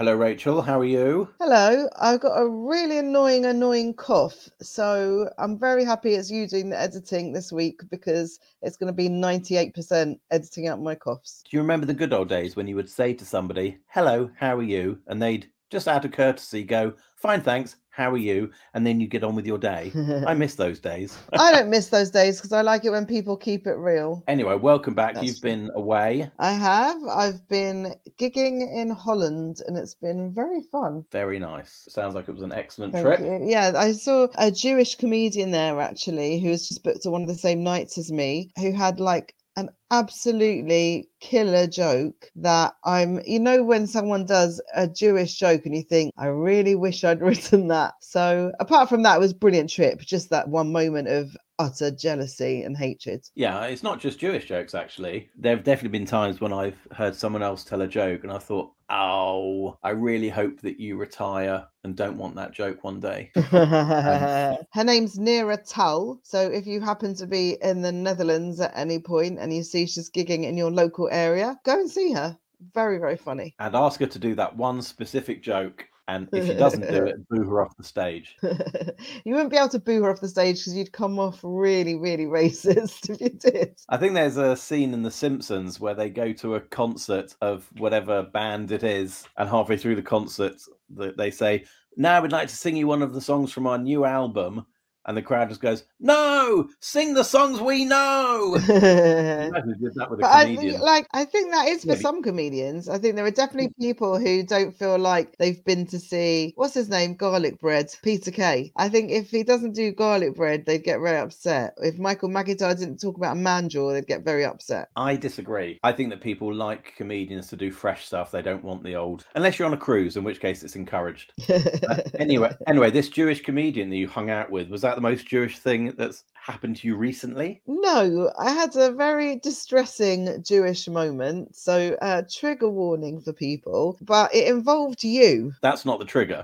Hello, Rachel. How are you? Hello, I've got a really annoying cough. So I'm very happy it's you doing the editing this week because it's going to be 98% editing out my coughs. Do you remember the good old days when you would say to somebody, "Hello, how are you?" and they'd just out of courtesy go, "Fine, thanks. How are you?" and then you get on with your day. I miss those days. I don't miss those days because I like it when people keep it real. Anyway, welcome back. That's You've true. been away. I have. I've been gigging in Holland and it's been very fun. Very nice. Sounds like it was an excellent Thank trip. you. Yeah, I saw a Jewish comedian there actually who was just booked on one of the same nights as me, who had like an absolutely killer joke that when someone does a Jewish joke and you think, I really wish I'd written that. So apart from that, it was a brilliant trip. Just that one moment of utter jealousy and hatred. Yeah, it's not just Jewish jokes, actually. There have definitely been times when I've heard someone else tell a joke and I thought, oh, I really hope that you retire and don't want that joke one day. Her name's Nira Tull. So if you happen to be in the Netherlands at any point and you see she's gigging in your local area, go and see her. Very, very funny. And ask her to do that one specific joke. And if she doesn't do it, boo her off the stage. You wouldn't be able to boo her off the stage because you'd come off really, really racist if you did. I think there's a scene in The Simpsons where they go to a concert of whatever band it is, and halfway through the concert, they say, "Now we'd like to sing you one of the songs from our new album." And the crowd just goes, "No, sing the songs we know." Imagine did that with a But comedian. I think that is for some comedians. I think there are definitely people who don't feel like they've been to see, what's his name, Garlic Bread, Peter Kay. I think if he doesn't do Garlic Bread, they'd get very upset. If Michael McIntyre didn't talk about a manjaw, they'd get very upset. I disagree. I think that people like comedians to do fresh stuff. They don't want the old, unless you're on a cruise, in which case it's encouraged. Anyway, this Jewish comedian that you hung out with, was that the most Jewish thing that's happened to you recently? No, I had a very distressing Jewish moment. So, trigger warning for people, but it involved you. That's not the trigger.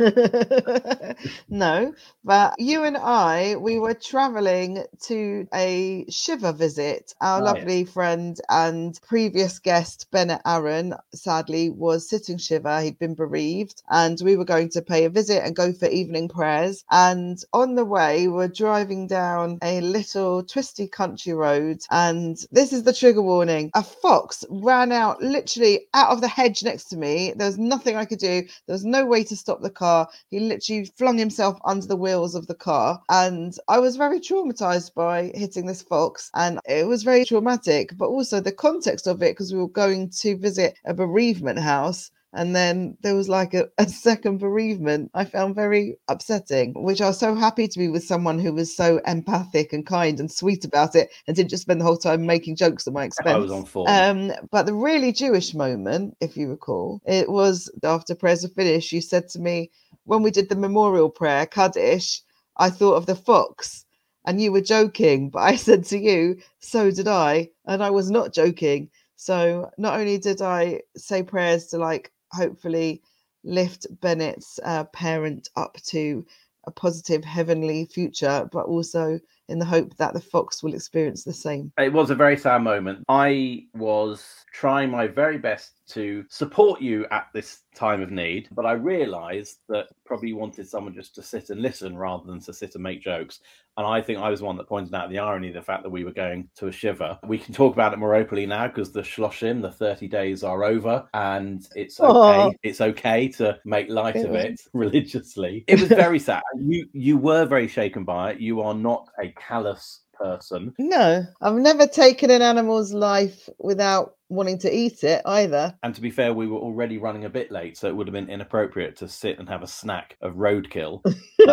No, but you and we were traveling to a Shiva visit. Our lovely friend and previous guest, Bennett Aaron, sadly was sitting Shiva. He'd been bereaved, and we were going to pay a visit and go for evening prayers. And on the way, we're driving down a little twisty country road. And this is the trigger warning. A fox ran out literally out of the hedge next to me. There was nothing I could do. There was no way to stop the car. He literally flung himself under the wheels of the car. And I was very traumatized by hitting this fox. And it was very traumatic, but also the context of it, because we were going to visit a bereavement house. And then there was like a second bereavement. I found very upsetting, which I was so happy to be with someone who was so empathic and kind and sweet about it and didn't just spend the whole time making jokes at my expense. I was on form. But the really Jewish moment, if you recall, it was after prayers were finished. You said to me, when we did the memorial prayer, Kaddish, I thought of the fox. And you were joking, but I said to you, so did I. And I was not joking. So not only did I say prayers to hopefully lift Bennett's parent up to a positive heavenly future, but also in the hope that the fox will experience the same. It was a very sad moment. I was trying my very best to support you at this time of need, but I realised that probably wanted someone just to sit and listen rather than to sit and make jokes. And I think I was the one that pointed out the irony of the fact that we were going to a shiva. We can talk about it more openly now because the shloshim, the 30 days, are over, and it's okay. It's okay to make light of it religiously. It was very sad. You were very shaken by it. You are not a callous person. No, I've never taken an animal's life without wanting to eat it either. And to be fair, we were already running a bit late, so it would have been inappropriate to sit and have a snack of roadkill.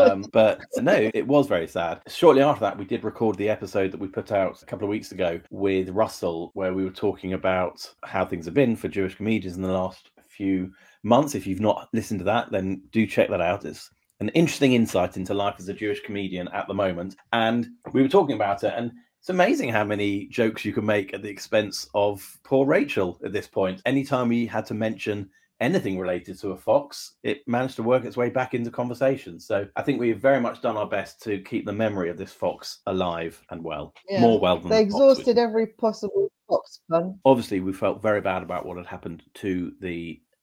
But no, it was very sad. Shortly after that, we did record the episode that we put out a couple of weeks ago with Russell, where we were talking about how things have been for Jewish comedians in the last few months. If you've not listened to that, then do check that out. It's an interesting insight into life as a Jewish comedian at the moment. And we were talking about it, and it's amazing how many jokes you can make at the expense of poor Rachel at this point. Anytime we had to mention anything related to a fox, it managed to work its way back into conversation. So I think we've very much done our best to keep the memory of this fox alive and well. Yeah. More well than they exhausted every possible fox pun. Obviously, we felt very bad about what had happened to the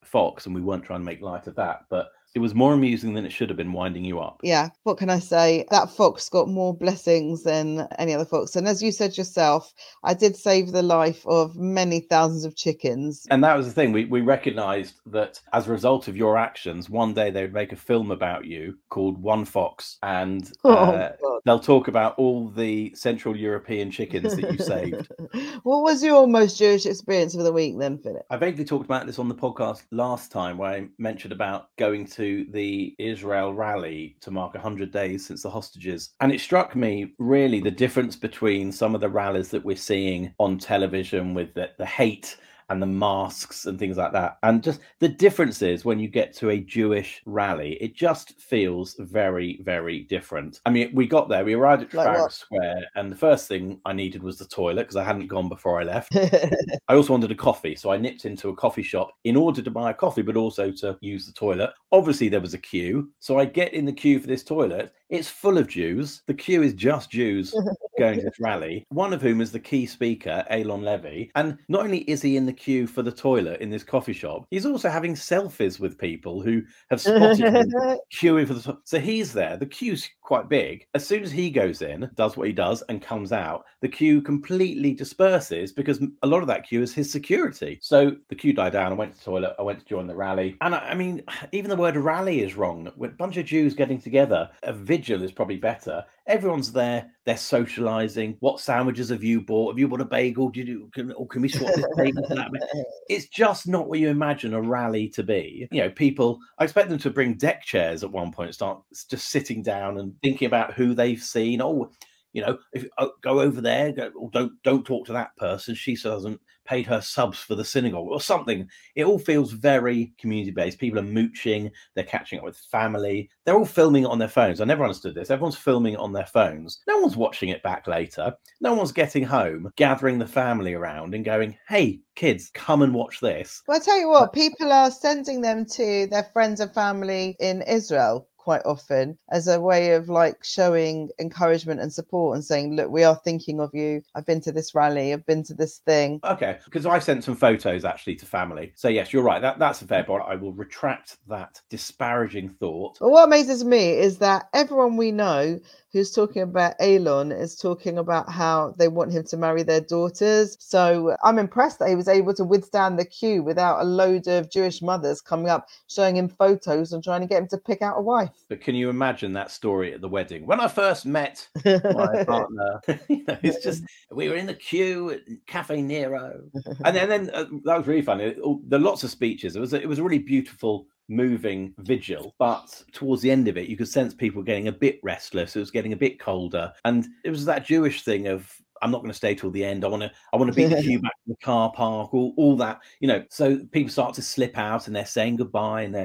Fox, and we weren't trying to make light of that, but it was more amusing than it should have been, winding you up. Yeah, what can I say? That fox got more blessings than any other fox. And as you said yourself, I did save the life of many thousands of chickens. And that was the thing. We recognised that as a result of your actions, one day they would make a film about you called One Fox, and they'll talk about all the Central European chickens that you saved. What was your most Jewish experience of the week then, Philip? I vaguely talked about this on the podcast last time, where I mentioned about going to the Israel rally to mark 100 days since the hostages. And it struck me really the difference between some of the rallies that we're seeing on television with the hate and the masks and things like that. And just the differences when you get to a Jewish rally, it just feels very, very different. I mean, we got there, we arrived at Trafalgar Square, and the first thing I needed was the toilet because I hadn't gone before I left. I also wanted a coffee, so I nipped into a coffee shop in order to buy a coffee, but also to use the toilet. Obviously, there was a queue, so I get in the queue for this toilet. It's full of Jews. The queue is just Jews going to this rally, one of whom is the key speaker, Eylon Levy. And not only is he in the queue for the toilet in this coffee shop, he's also having selfies with people who have spotted him queuing for the... So he's there. The queue's quite big. As soon as he goes in, does what he does, and comes out, the queue completely disperses because a lot of that queue is his security. So the queue died down. I went to the toilet. I went to join the rally. And I mean, even the word rally is wrong. With a bunch of Jews getting together, a vigil is probably better. Everyone's there. They're socializing. What sandwiches have you bought? Have you bought a bagel? Can we swap this bagel for that? It's just not what you imagine a rally to be. You know, people, I expect them to bring deck chairs at one point, start just sitting down and thinking about who they've seen. Oh, you know, if go over there, don't talk to that person. She hasn't paid her subs for the synagogue or something. It all feels very community-based. People are mooching, they're catching up with family. They're all filming it on their phones. I never understood this. Everyone's filming it on their phones. No one's watching it back later. No one's getting home, gathering the family around and going, hey, kids, come and watch this. Well, I tell you what, people are sending them to their friends and family in Israel quite often as a way of like showing encouragement and support and saying, look, we are thinking of you. I've been to this rally. I've been to this thing. Okay, because I sent some photos actually to family. So yes, you're right. That's a fair point. I will retract that disparaging thought. But what amazes me is that everyone we know who's talking about Eylon is talking about how they want him to marry their daughters. So I'm impressed that he was able to withstand the queue without a load of Jewish mothers coming up, showing him photos and trying to get him to pick out a wife. But can you imagine that story at the wedding? When I first met my partner, it's just, we were in the queue at Cafe Nero. And then that was really funny. There are lots of speeches. It was a really beautiful, moving vigil, but towards the end of it you could sense people getting a bit restless. It was getting a bit colder, and it was that Jewish thing of, I'm not going to stay till the end. I want to beat the queue back to the car park, all that, you know. So people start to slip out and they're saying goodbye, and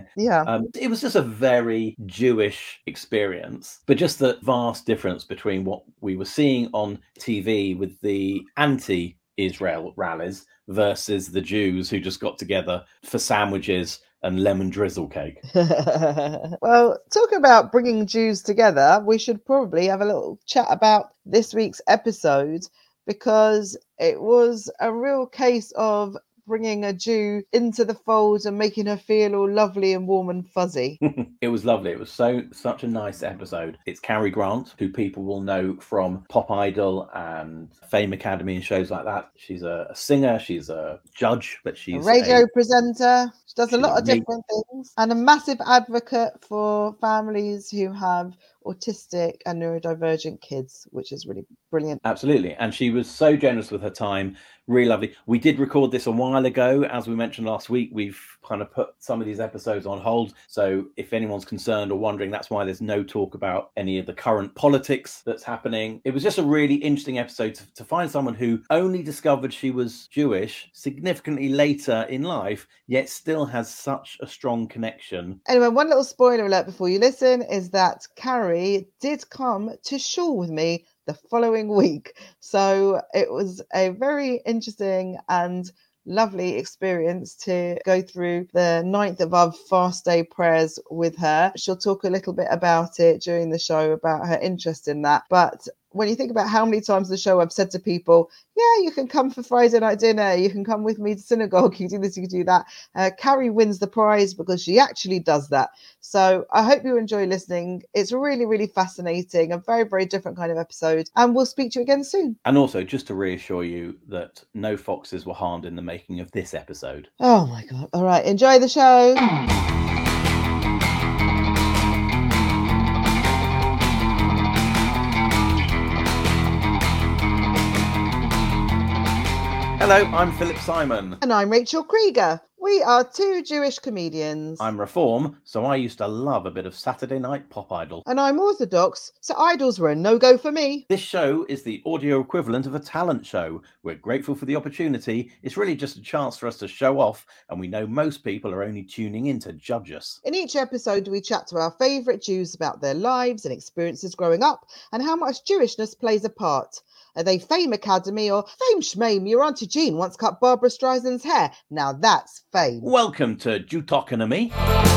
it was just a very Jewish experience. But just the vast difference between what we were seeing on TV with the anti-Israel rallies versus the Jews who just got together for sandwiches and lemon drizzle cake. Well, talking about bringing Jews together, we should probably have a little chat about this week's episode, because it was a real case of bringing a Jew into the fold and making her feel all lovely and warm and fuzzy. It was lovely. It was such a nice episode. It's Cary Grant, who people will know from Pop Idol and Fame Academy and shows like that. She's a singer, she's a judge, but she's a radio presenter. She does a lot of different things, and a massive advocate for families who have autistic and neurodivergent kids, which is really brilliant. Absolutely. And she was so generous with her time. Really lovely. We did record this a while ago. As we mentioned last week, we've kind of put some of these episodes on hold. So if anyone's concerned or wondering, that's why there's no talk about any of the current politics that's happening. It was just a really interesting episode to find someone who only discovered she was Jewish significantly later in life, yet still has such a strong connection. Anyway, one little spoiler alert before you listen is that Cary did come to shul with me the following week. So it was a very interesting and lovely experience to go through the 9th of Av fast day prayers with her. She'll talk a little bit about it during the show, about her interest in that. But when you think about how many times the show I've said to people, yeah, you can come for Friday night dinner, you can come with me to synagogue, you can do this, you can do that. Carrie wins the prize because she actually does that. So I hope you enjoy listening. It's really, really fascinating, a very, very different kind of episode. And we'll speak to you again soon. And also, just to reassure you that no foxes were harmed in the making of this episode. Oh my God. All right. Enjoy the show. Hello, I'm Philip Simon. And I'm Rachel Krieger. We are two Jewish comedians. I'm Reform, so I used to love a bit of Saturday Night Pop Idol. And I'm Orthodox, so idols were a no-go for me. This show is the audio equivalent of a talent show. We're grateful for the opportunity. It's really just a chance for us to show off, and we know most people are only tuning in to judge us. In each episode, we chat to our favourite Jews about their lives and experiences growing up, and how much Jewishness plays a part. Are they Fame Academy or Fame Shmame? Your Auntie Jean once cut Barbara Streisand's hair. Now that's fame. Welcome to Jutokonomy.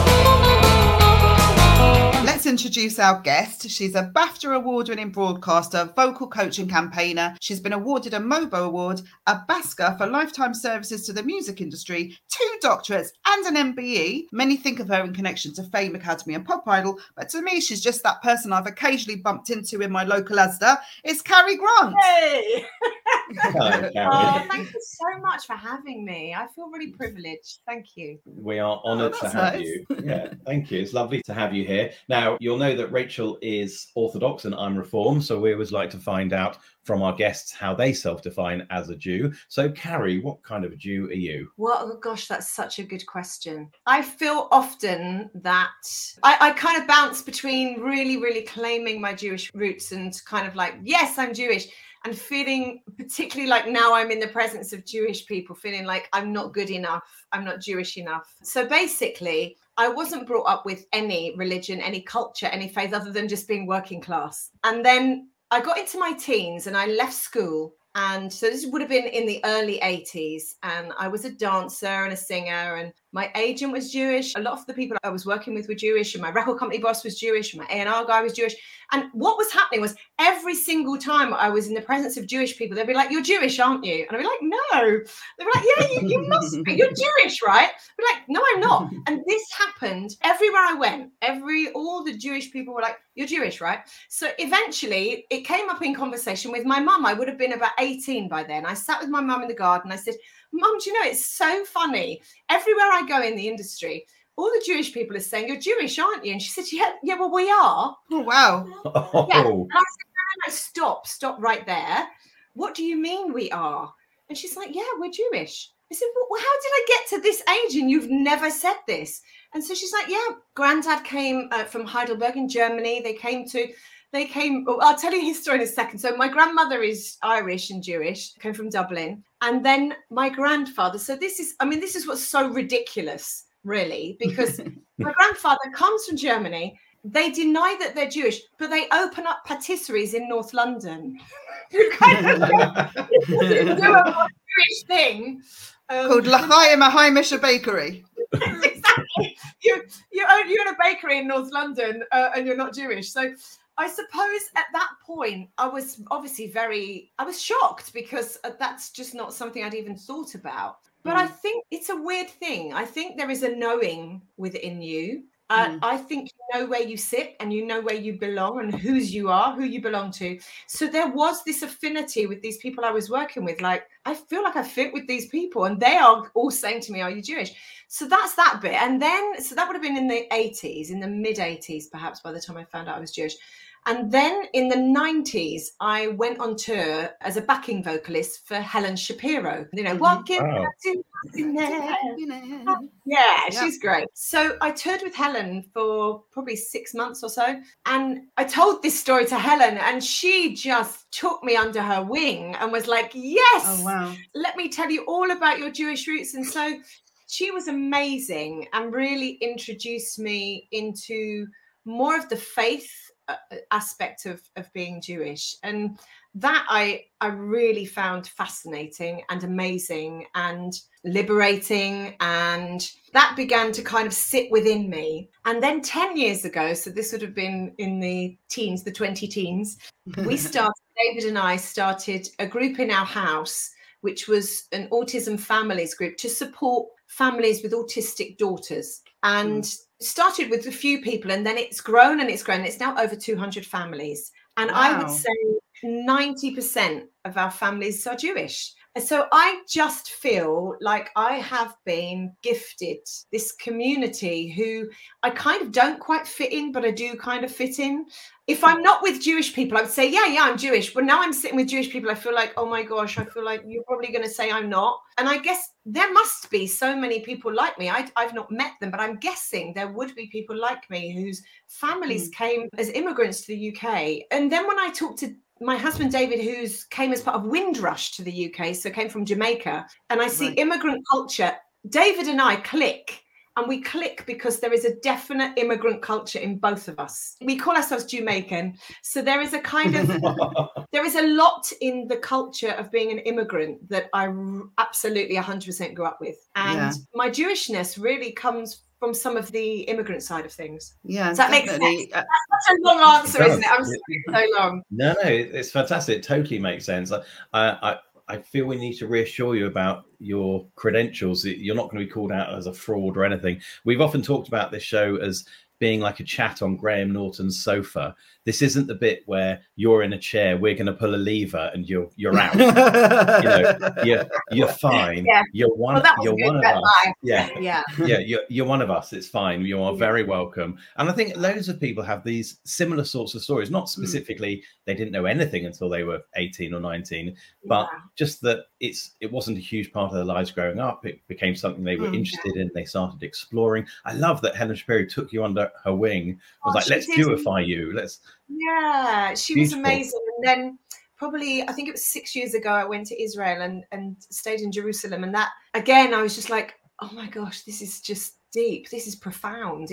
Let's introduce our guest. She's a BAFTA award-winning broadcaster, vocal coach and campaigner. She's been awarded a MOBO Award, a BASCA for lifetime services to the music industry, 2 doctorates and an MBE. Many think of her in connection to Fame Academy and Pop Idol, but to me, she's just that person I've occasionally bumped into in my local Asda. It's Carrie Grant. Hey! Hello, Carrie. Oh, thank you so much for having me. I feel really privileged. Thank you. We are honoured to have you. Yeah, thank you. It's lovely to have you here. Now, you'll know that Rachel is Orthodox and I'm Reform, so we always like to find out from our guests how they self-define as a Jew. So, Carrie, what kind of Jew are you? Well, oh gosh, that's such a good question. I feel often that I kind of bounce between really, really claiming my Jewish roots and kind of like, yes, I'm Jewish, and feeling particularly like now I'm in the presence of Jewish people, feeling like I'm not good enough, I'm not Jewish enough. So basically, I wasn't brought up with any religion, any culture, any faith other than just being working class. And then I got into my teens and I left school. And so this would have been in the early 80s. And I was a dancer and a singer. And my agent was Jewish. A lot of the people I was working with were Jewish. And my record company boss was Jewish. And my A&R guy was Jewish. And what was happening was every single time I was in the presence of Jewish people, they'd be like, "You're Jewish, aren't you?" And I'd be like, "No." They'd be like, "Yeah, you must be. You're Jewish, right?" I'd be like, "No, I'm not." And this happened everywhere I went. All the Jewish people were like, "You're Jewish, right?" So eventually it came up in conversation with my mum. I would have been about 18 by then. I sat with my mum in the garden. I said, "Mum, do you know, it's so funny. Everywhere I go in the industry, all the Jewish people are saying, 'You're Jewish, aren't you?'" And she said, yeah, well, we are. Oh, wow. Oh. Yeah. And I said, no, stop right there. What do you mean we are? And she's like, "Yeah, we're Jewish." I said, "Well, how did I get to this age and you've never said this?" And so she's like, "Yeah, Granddad came from Heidelberg in Germany. They came, I'll tell you his story in a second. So my grandmother is Irish and Jewish, came from Dublin. And then my grandfather, so this is what's so ridiculous, really, because my grandfather comes from Germany. They deny that they're Jewish, but they open up patisseries in North London. You kind of do a Jewish thing. Called L'chaim Haimisha Bakery. Exactly. You own a bakery in North London and you're not Jewish. So I suppose at that point, I was shocked because that's just not something I'd even thought about. But I think it's a weird thing. I think there is a knowing within you. I think you know where you sit and you know where you belong and whose you are, who you belong to. So there was this affinity with these people I was working with. Like, I feel like I fit with these people and they are all saying to me, "Are you Jewish?" So that's that bit. And then, so that would have been in the 80s, in the mid 80s, perhaps, by the time I found out I was Jewish. And then in the 90s, I went on tour as a backing vocalist for Helen Shapiro. You know, walking to yeah, she's great. So I toured with Helen for probably 6 months or so. And I told this story to Helen and she just took me under her wing and was like, "Yes, Oh, wow. let me tell you all about your Jewish roots." And so she was amazing and really introduced me into more of the faith aspect of being Jewish, and that I really found fascinating and amazing and liberating, and that began to kind of sit within me. And then 10 years ago, so this would have been in the teens, the 20 teens, we started David and I started a group in our house, which was an autism families group to support families with autistic daughters. And started with a few people, and then it's grown and it's grown. It's now over 200 families. And I would say 90% of our families are Jewish. And so I just feel like I have been gifted this community who I kind of don't quite fit in, but I do kind of fit in. If I'm not with Jewish people, I would say, yeah, I'm Jewish. But now I'm sitting with Jewish people, I feel like, oh my gosh, I feel like you're probably going to say I'm not. And I guess there must be so many people like me. I've not met them, but I'm guessing there would be people like me whose families came as immigrants to the UK. And then when I talked to my husband, David, who's came as part of Windrush to the UK, so came from Jamaica, and I see immigrant culture, David and I click. And we click because there is a definite immigrant culture in both of us. We call ourselves Jamaican. So there is a kind of, there is a lot in the culture of being an immigrant that I absolutely 100% grew up with. And my Jewishness really comes from some of the immigrant side of things. Yeah, does that make sense? That's such a long answer, isn't it? I'm sorry, it's so long. No, it's fantastic. It totally makes sense. I feel we need to reassure you about your credentials. You're not going to be called out as a fraud or anything. We've often talked about this show as being like a chat on Graham Norton's sofa. This isn't the bit where you're in a chair, we're going to pull a lever and you're out. You're fine. Yeah. You're one of us. You're one of us. It's fine. You are very welcome. And I think loads of people have these similar sorts of stories, not specifically they didn't know anything until they were 18 or 19, but just that it wasn't a huge part of their lives growing up. It became something they were interested in. They started exploring. I love that Helen Shapiro took you under her wing. Was like, let's Jewify you. She was amazing. And then probably, I think it was 6 years ago, I went to Israel and stayed in Jerusalem. And that, again, I was just like, oh my gosh, this is just deep. This is profound.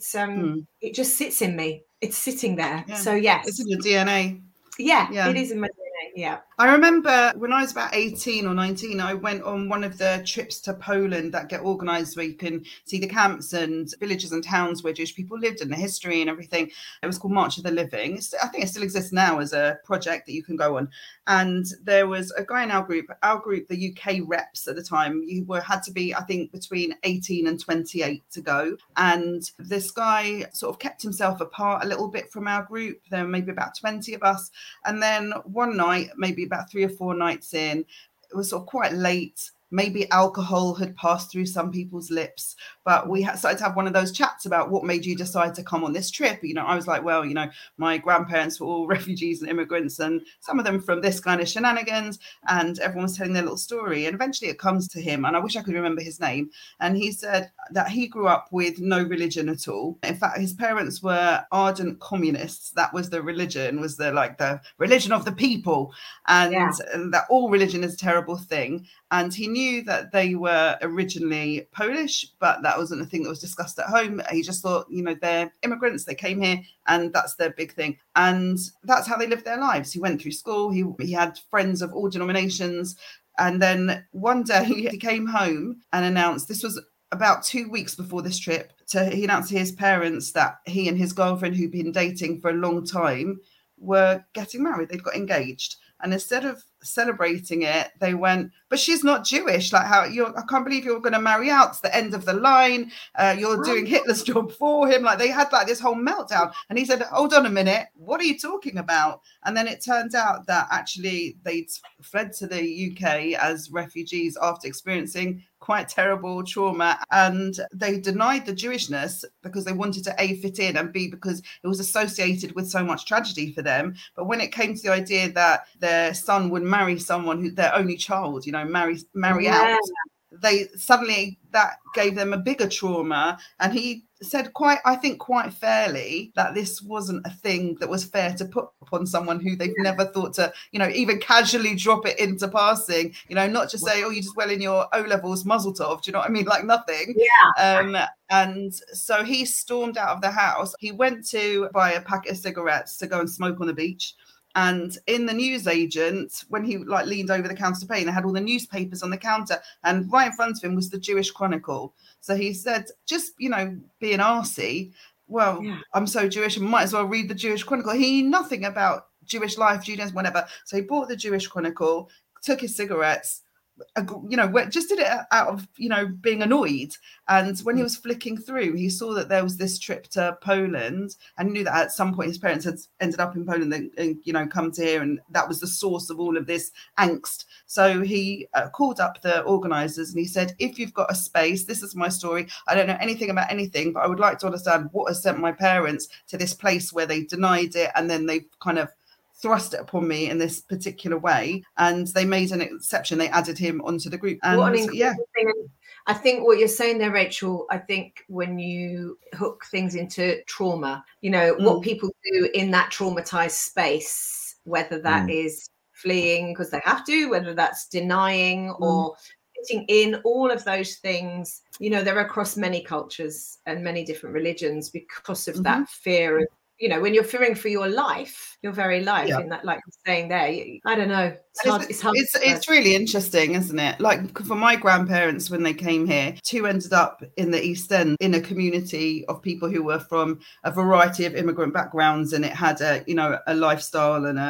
It just sits in me. It's sitting there. Yeah. So yes. It's in your DNA. Yeah, it is in my DNA. Yeah. I remember when I was about 18 or 19, I went on one of the trips to Poland that get organised where you can see the camps and villages and towns where Jewish people lived and the history and everything. It was called March of the Living. I think it still exists now as a project that you can go on. And there was a guy in our group, the UK reps at the time, had to be, I think, between 18 and 28 to go. And this guy sort of kept himself apart a little bit from our group. There were maybe about 20 of us. And then one night, maybe about 3 or 4 nights in, it was sort of quite late. Maybe alcohol had passed through some people's lips, but we started to have one of those chats about what made you decide to come on this trip. I was like, well, my grandparents were all refugees and immigrants, and some of them from this kind of shenanigans, and everyone was telling their little story. And eventually it comes to him, and I wish I could remember his name. And he said that he grew up with no religion at all. In fact, his parents were ardent communists. That was the religion, was the religion of the people, and that all religion is a terrible thing. And he knew that they were originally Polish, but that wasn't a thing that was discussed at home. He just thought, they're immigrants, they came here, and that's their big thing. And that's how they lived their lives. He went through school, he had friends of all denominations. And then one day he came home and announced, this was about 2 weeks before this trip, he announced to his parents that he and his girlfriend, who'd been dating for a long time, were getting married. They'd got engaged. And instead of celebrating it, they went, but she's not Jewish. Like, I can't believe you're going to marry out. It's the end of the line. You're doing Hitler's job for him. Like, they had this whole meltdown. And he said, hold on a minute. What are you talking about? And then it turned out that actually they'd fled to the UK as refugees after experiencing quite terrible trauma, and they denied the Jewishness because they wanted to A, fit in, and B, because it was associated with so much tragedy for them. But when it came to the idea that their son would marry someone who their only child, marry out, they suddenly, that gave them a bigger trauma. And he said quite fairly that this wasn't a thing that was fair to put upon someone who they've never thought to, even casually drop it into passing, not just say, oh, you just well in your O-levels, mazel tov, do you know what I mean? Like nothing. Yeah. And so he stormed out of the house. He went to buy a packet of cigarettes to go and smoke on the beach. And in the newsagent, when he leaned over the counter to pay, and they had all the newspapers on the counter, and right in front of him was the Jewish Chronicle. So he said, just, being arsey, well, I'm so Jewish, I might as well read the Jewish Chronicle. He knew nothing about Jewish life, Judaism, whatever. So he bought the Jewish Chronicle, took his cigarettes, just did it out of, being annoyed. And when he was flicking through, he saw that there was this trip to Poland, and knew that at some point his parents had ended up in Poland and come to here, and that was the source of all of this angst. So he called up the organisers and he said, if you've got a space, this is my story. I don't know anything about anything, but I would like to understand what has sent my parents to this place where they denied it, and then they've kind of thrust it upon me in this particular way, and they made an exception. They added him onto the group. And what an incredible thing. I think what you're saying there, Rachel, I think when you hook things into trauma, what people do in that traumatized space, whether that is fleeing because they have to, whether that's denying or fitting in, all of those things, they're across many cultures and many different religions because of that fear. When you're fearing for your life, your very life, in that, like you're saying there, I don't know. It's hard. It's really interesting, isn't it? Like for my grandparents, when they came here, two ended up in the East End in a community of people who were from a variety of immigrant backgrounds, and it had a lifestyle and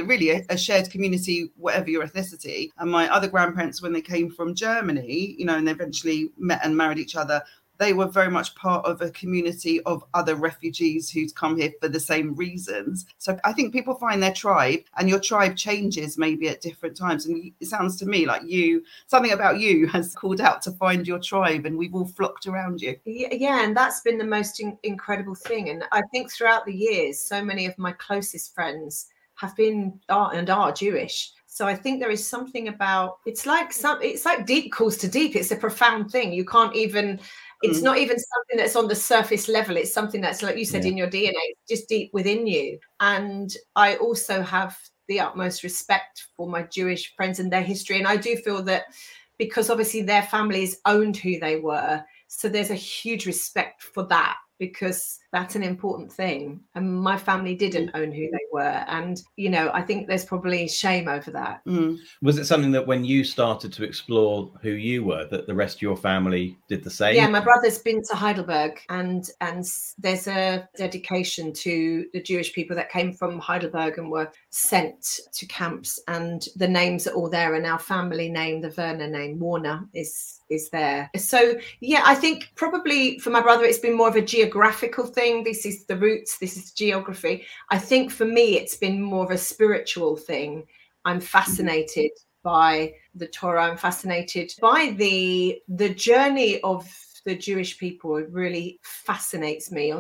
a shared community, whatever your ethnicity. And my other grandparents, when they came from Germany, and they eventually met and married each other, they were very much part of a community of other refugees who'd come here for the same reasons. So I think people find their tribe, and your tribe changes maybe at different times. And it sounds to me like something about you has called out to find your tribe, and we've all flocked around you. Yeah, and that's been the most incredible thing. And I think throughout the years, so many of my closest friends have been and are Jewish. So I think there is something about, it's like deep calls to deep. It's a profound thing. You can't even, it's not even something that's on the surface level. It's something that's, like you said, in your DNA, just deep within you. And I also have the utmost respect for my Jewish friends and their history. And I do feel that because obviously their families owned who they were, so there's a huge respect for that, because that's an important thing. And my family didn't own who they were. And, I think there's probably shame over that. Was it something that when you started to explore who you were, that the rest of your family did the same? Yeah, my brother's been to Heidelberg, and there's a dedication to the Jewish people that came from Heidelberg and were sent to camps. And the names are all there. And our family name, the Werner name, Warner, is there. So, yeah, I think probably for my brother, it's been more of a geographical thing. This is the roots, this is geography. I think for me, it's been more of a spiritual thing. I'm fascinated by the Torah. I'm fascinated by the journey of the Jewish people. It really fascinates me.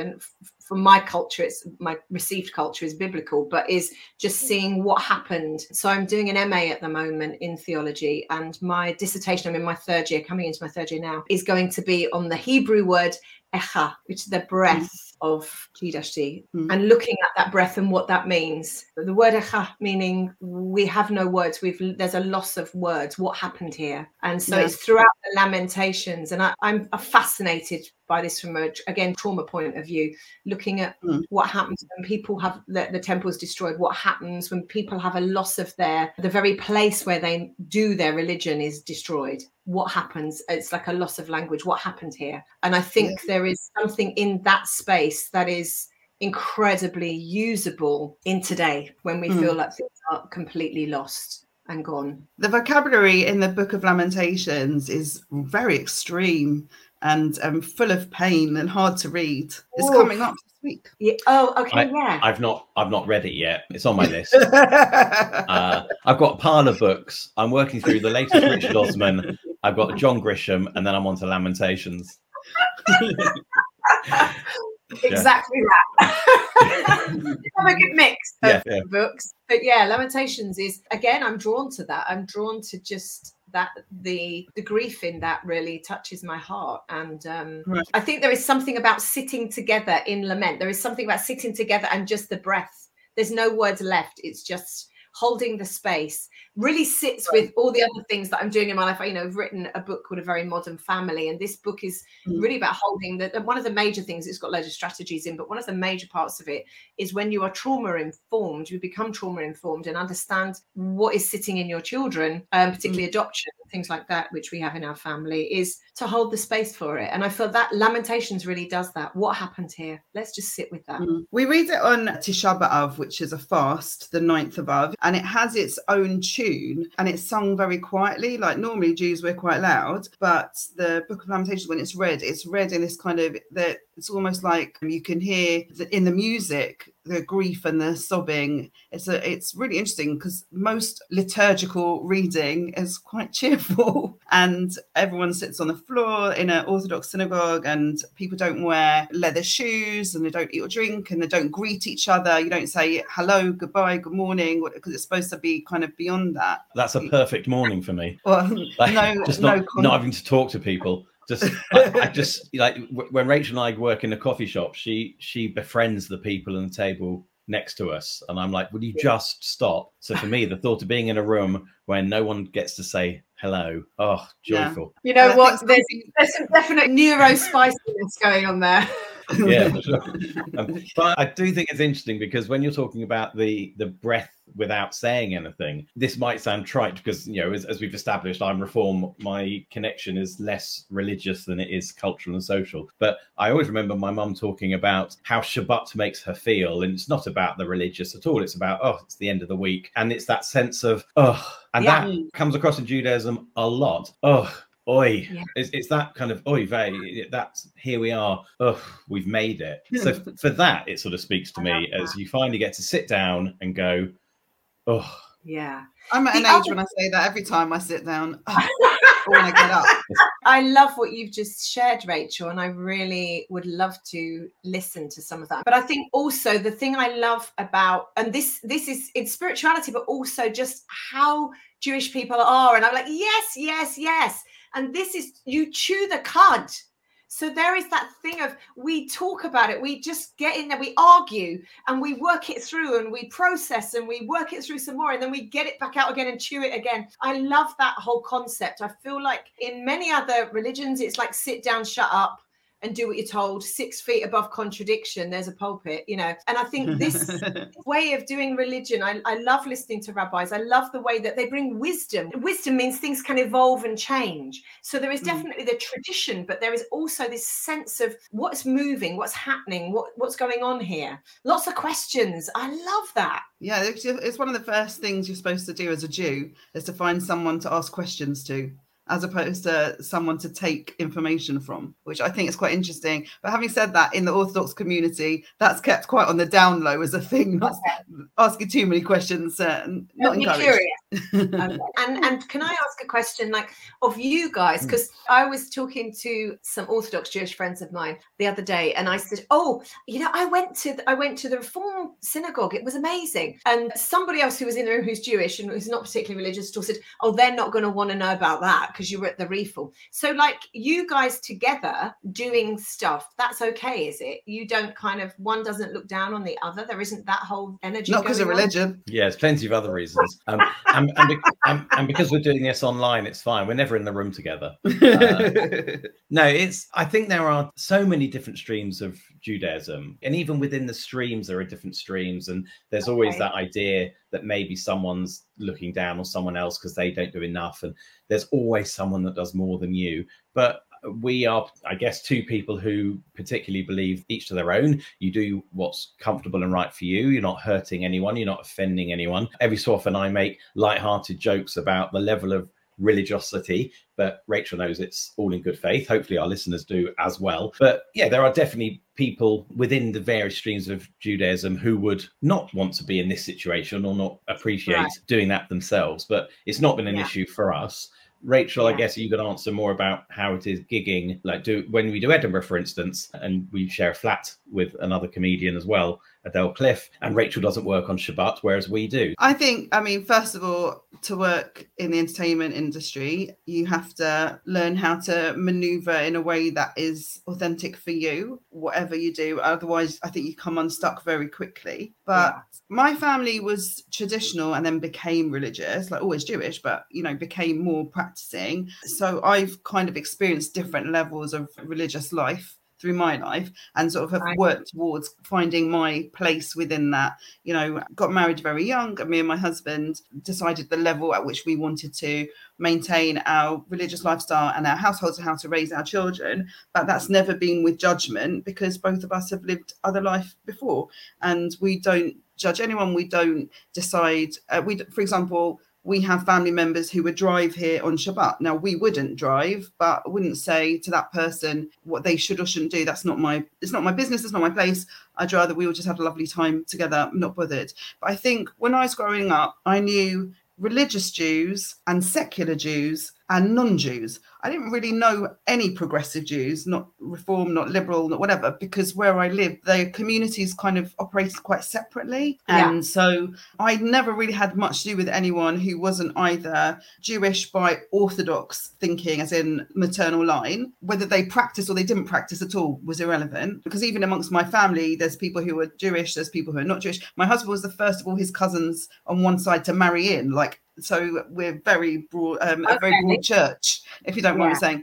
From my culture, it's my received culture is biblical, but is just seeing what happened. So I'm doing an MA at the moment in theology, and my dissertation, I'm in my third year, coming into my third year now, is going to be on the Hebrew word echa, which is the breath of Jidashti, and looking at that breath and what that means. The word echa meaning we have no words. There's a loss of words. What happened here? And so it's throughout the Lamentations, and I'm fascinated by this from a, again, trauma point of view, looking at what happens when people have the temples destroyed, what happens when people have a loss of the very place where they do their religion is destroyed. What happens? It's like a loss of language. What happened here? And I think there is something in that space that is incredibly usable in today, when we feel like things are completely lost and gone. The vocabulary in the Book of Lamentations is very extreme and full of pain and hard to read. It's coming up this week. Yeah. Oh, okay, I've not read it yet. It's on my list. I've got a pile of books. I'm working through the latest Richard Osman. I've got John Grisham, and then I'm on to Lamentations. Exactly that. Have a good mix of books. But yeah, Lamentations is, again, I'm drawn to that. I'm drawn to just that the grief in that really touches my heart. And I think there is something about sitting together in lament. There is something about sitting together and just the breath. There's no words left. It's just holding the space, really sits with all the other things that I'm doing in my life. I've written a book called A Very Modern Family, and this book is really about holding one of the major things. It's got loads of strategies in, but one of the major parts of it is when you are trauma informed, you become trauma informed and understand what is sitting in your children, particularly adoption, things like that, which we have in our family, is to hold the space for it. And I feel that Lamentations really does that. What happened here? Let's just sit with that. We read it on Tisha B'Av, which is a fast, the 9th of Av, and it has its own tune and it's sung very quietly. Like normally Jews, we're quite loud, but the Book of Lamentations, when it's read in this kind of, it's almost like you can hear in the music the grief and the sobbing. It's really interesting because most liturgical reading is quite cheerful, and everyone sits on the floor in an Orthodox synagogue, and people don't wear leather shoes, and they don't eat or drink, and they don't greet each other. You don't say hello, goodbye, good morning, because it's supposed to be kind of beyond that. That's a perfect morning for me. Well, not having to talk to people. I just like when Rachel and I work in a coffee shop, she befriends the people on the table next to us, and I'm like, would you just stop? So for me, the thought of being in a room where no one gets to say hello, joyful. You know what? There's some definite neurospiciness going on there. Yeah, for sure. But I do think it's interesting because when you're talking about the breath without saying anything, this might sound trite because, as we've established, I'm Reform. My connection is less religious than it is cultural and social. But I always remember my mum talking about how Shabbat makes her feel. And it's not about the religious at all. It's about, it's the end of the week. And it's that sense of, and that comes across in Judaism a lot. Oi, it's that kind of oy vey. That's here we are. We've made it. So for that, it sort of speaks to me as you finally get to sit down and go, yeah. I'm at an age when I say that every time I sit down, when I get up. I love what you've just shared, Rachel, and I really would love to listen to some of that. But I think also the thing I love about, and this is in spirituality, but also just how Jewish people are, and I'm like, yes. And this is, you chew the cud. So there is that thing of, we talk about it, we just get in there, we argue and we work it through and we process and we work it through some more and then we get it back out again and chew it again. I love that whole concept. I feel like in many other religions, it's like sit down, shut up and do what you're told. 6 feet above contradiction, there's a pulpit, And I think this way of doing religion, I love listening to rabbis. I love the way that they bring wisdom. Wisdom means things can evolve and change. So there is definitely the tradition, but there is also this sense of what's moving, what's happening, what's going on here. Lots of questions. I love that. Yeah, it's one of the first things you're supposed to do as a Jew is to find someone to ask questions to, as opposed to someone to take information from, which I think is quite interesting. But having said that, in the Orthodox community, that's kept quite on the down low as a thing, not asking too many questions, not encouraged. Curious. And can I ask a question of you guys? Because I was talking to some Orthodox Jewish friends of mine the other day, and I said, I went to the Reform synagogue. It was amazing. And somebody else who was in the room who's Jewish and who's not particularly religious said, they're not going to want to know about that because you were at the Reform. So you guys together doing stuff, that's okay, is it? You don't one doesn't look down on the other. There isn't that whole energy. Not because of religion. Yeah, there's plenty of other reasons. And because we're doing this online, it's fine. We're never in the room together. I think there are so many different streams of Judaism. And even within the streams, there are different streams. And there's always that idea that maybe someone's looking down on someone else because they don't do enough. And there's always someone that does more than you. But we are, I guess, two people who particularly believe each to their own. You do what's comfortable and right for you. You're not hurting anyone. You're not offending anyone. Every so often I make lighthearted jokes about the level of religiosity, but Rachel knows it's all in good faith. Hopefully our listeners do as well. But yeah, there are definitely people within the various streams of Judaism who would not want to be in this situation or not appreciate doing that themselves. But it's not been an issue for us. Rachel, I guess you could answer more about how it is gigging, when we do Edinburgh, for instance, and we share a flat with another comedian as well. Adele Cliff, and Rachel doesn't work on Shabbat, whereas we do. I think, first of all, to work in the entertainment industry, you have to learn how to maneuver in a way that is authentic for you, whatever you do. Otherwise, I think you come unstuck very quickly. But my family was traditional and then became religious, like always Jewish, but, became more practicing. So I've kind of experienced different levels of religious life through my life and sort of have worked towards finding my place within that. Got married very young, and me and my husband decided the level at which we wanted to maintain our religious lifestyle and our households and how to raise our children. But that's never been with judgment, because both of us have lived other life before, and we don't judge anyone. We don't decide. For example, we have family members who would drive here on Shabbat. Now, we wouldn't drive, but I wouldn't say to that person what they should or shouldn't do. It's not my business. It's not my place. I'd rather we all just have a lovely time together, not bothered. But I think when I was growing up, I knew religious Jews and secular Jews and non-Jews. I didn't really know any progressive Jews, not Reform, not liberal, not whatever, because where I lived, the communities kind of operated quite separately. And so I never really had much to do with anyone who wasn't either Jewish by Orthodox thinking, as in maternal line. Whether they practiced or they didn't practice at all was irrelevant, because even amongst my family, there's people who are Jewish, there's people who are not Jewish. My husband was the first of all his cousins on one side to marry in, so we're very broad, a very broad church, if you don't mind me saying.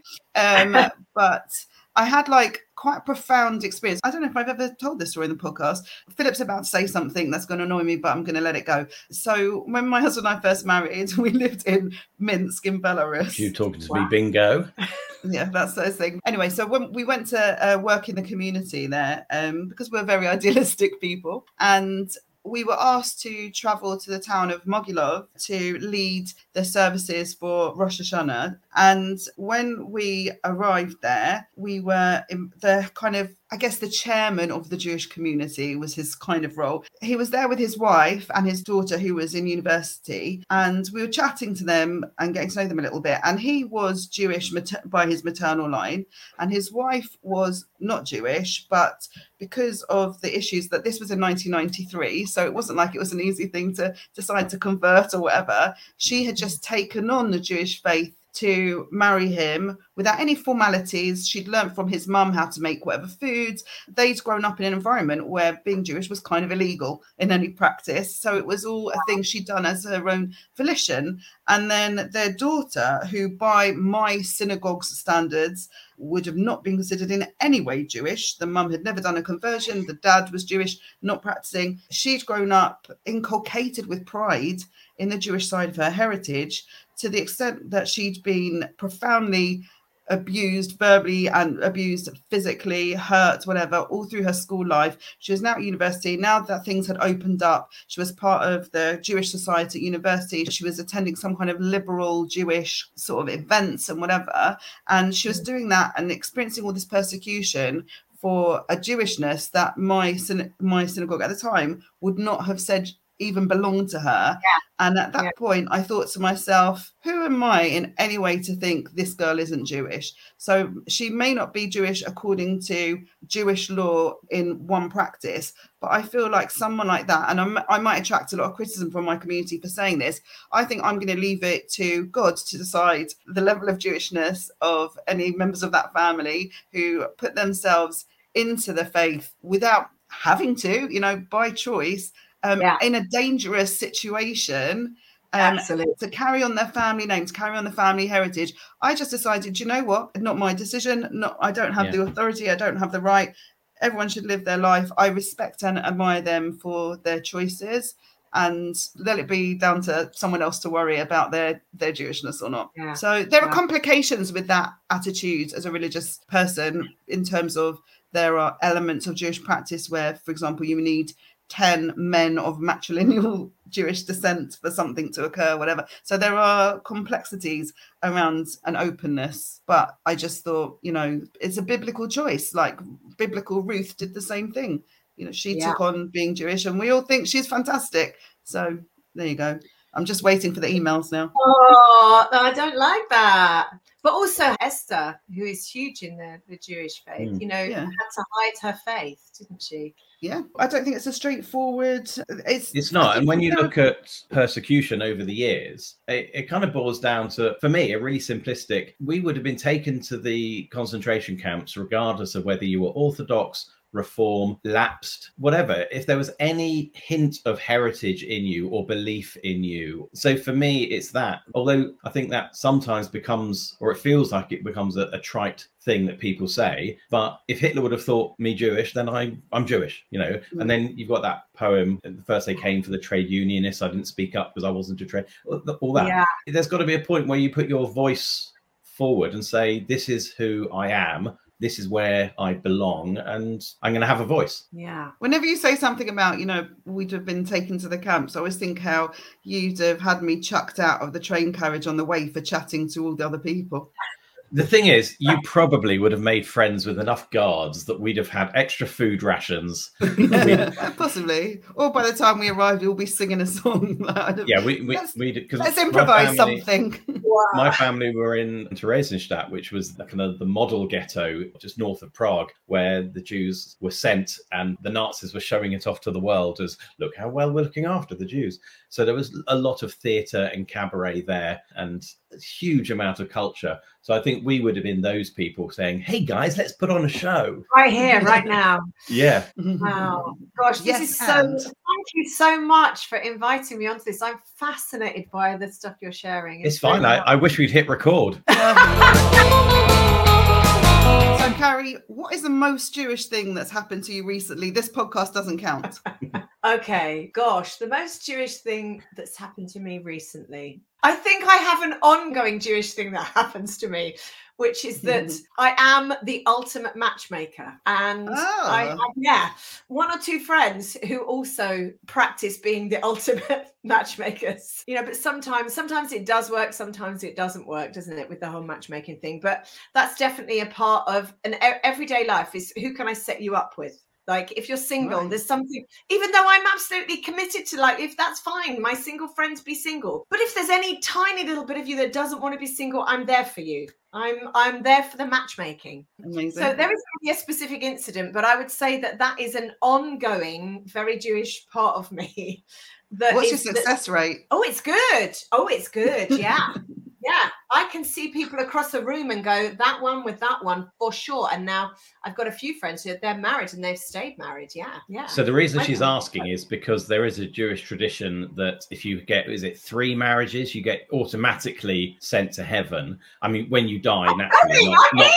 But I had quite a profound experience. I don't know if I've ever told this story in the podcast. Philip's about to say something that's going to annoy me, but I'm going to let it go. So when my husband and I first married, we lived in Minsk in Belarus. You talking to me, bingo? Yeah, that's the thing. Anyway, so when we went to work in the community there, because we're very idealistic people, and we were asked to travel to the town of Mogilov to lead the services for Rosh Hashanah. And when we arrived there, we were in the kind of, I guess, the chairman of the Jewish community was his kind of role. He was there with his wife and his daughter, who was in university, and we were chatting to them and getting to know them a little bit. And he was Jewish by his maternal line, and his wife was not Jewish, but because of the issues that this was in 1993, so it wasn't like it was an easy thing to decide to convert or whatever. She had just taken on the Jewish faith to marry him without any formalities. She'd learned from his mum how to make whatever foods. They'd grown up in an environment where being Jewish was kind of illegal in any practice. So it was all a thing she'd done as her own volition. And then their daughter, who by my synagogue's standards would have not been considered in any way Jewish. The mum had never done a conversion. The dad was Jewish, not practicing. She'd grown up inculcated with pride in the Jewish side of her heritage, to the extent that she'd been profoundly abused verbally and abused physically, hurt, whatever, all through her school life. She was now at university. Now that things had opened up, she was part of the Jewish Society at university. She was attending some kind of liberal Jewish sort of events and whatever. And she was doing that and experiencing all this persecution for a Jewishness that my synagogue at the time would not have said even belonged to her. And at that point, I thought to myself, who am I in any way to think this girl isn't Jewish? So she may not be Jewish according to Jewish law in one practice, but I feel like someone like that, and I might attract a lot of criticism from my community for saying this, I think I'm going to leave it to God to decide the level of Jewishness of any members of that family who put themselves into the faith without having to, by choice, in a dangerous situation, to carry on their family name, to carry on the family heritage. I just decided, you know what? Not my decision. I don't have the authority. I don't have the right. Everyone should live their life. I respect and admire them for their choices, and let it be down to someone else to worry about their Jewishness or not. Yeah. So there are complications with that attitude as a religious person, in terms of there are elements of Jewish practice where, for example, you need 10 men of matrilineal Jewish descent for something to occur, whatever. So there are complexities around an openness. But I just thought, it's a biblical choice. Like biblical Ruth did the same thing. She took on being Jewish, and we all think she's fantastic. So there you go. I'm just waiting for the emails now. Oh, I don't like that. But also Esther, who is huge in the Jewish faith, had to hide her faith, didn't she? Yeah, I don't think it's a straightforward. It's not. And when you look at persecution over the years, it kind of boils down to, for me, a really simplistic. We would have been taken to the concentration camps regardless of whether you were Orthodox, Reform, lapsed, whatever, if there was any hint of heritage in you or belief in you. So for me, it's that. Although I think that sometimes becomes, or it feels like it becomes a trite thing that people say. But if Hitler would have thought me Jewish, then I'm Jewish, And then you've got that poem, the first they came for the trade unionists, I didn't speak up because I wasn't a trade, all that. Yeah. There's got to be a point where you put your voice forward and say, this is who I am. This is where I belong, and I'm going to have a voice. Yeah. Whenever you say something about, we'd have been taken to the camps, I always think how you'd have had me chucked out of the train carriage on the way for chatting to all the other people. The thing is, you probably would have made friends with enough guards that we'd have had extra food rations. Possibly. Or by the time we arrived, we'll be singing a song. Yeah, let's improvise something. My family were in Theresienstadt, which was kind of the model ghetto just north of Prague, where the Jews were sent and the Nazis were showing it off to the world as, look how well we're looking after the Jews. So there was a lot of theatre and cabaret there and a huge amount of culture. So I think we would have been those people saying, hey guys, let's put on a show. Right here, right now. Yeah. Wow. Gosh, this is thank you so much for inviting me onto this. I'm fascinated by the stuff you're sharing. It's fine. I wish we'd hit record. So, Carrie, what is the most Jewish thing that's happened to you recently? This podcast doesn't count. Okay, gosh, the most Jewish thing that's happened to me recently. I think I have an ongoing Jewish thing that happens to me, which is that I am the ultimate matchmaker. And I have, one or two friends who also practice being the ultimate matchmakers. But sometimes it does work, sometimes it doesn't work, doesn't it, with the whole matchmaking thing? But that's definitely a part of an everyday life, is who can I set you up with? Like, if you're single, there's something, even though I'm absolutely committed to, like, if that's fine, my single friends be single. But if there's any tiny little bit of you that doesn't want to be single, I'm there for you. I'm there for the matchmaking. Amazing. So there isn't really a specific incident, but I would say that is an ongoing, very Jewish part of me. What's your success rate? Oh, it's good. Yeah. Yeah, I can see people across the room and go, that one with that one for sure. And now I've got a few friends who they're married and they've stayed married. Yeah. So the reason she's asking is because there is a Jewish tradition that if you get, 3 marriages, you get automatically sent to heaven. I mean, when you die, naturally.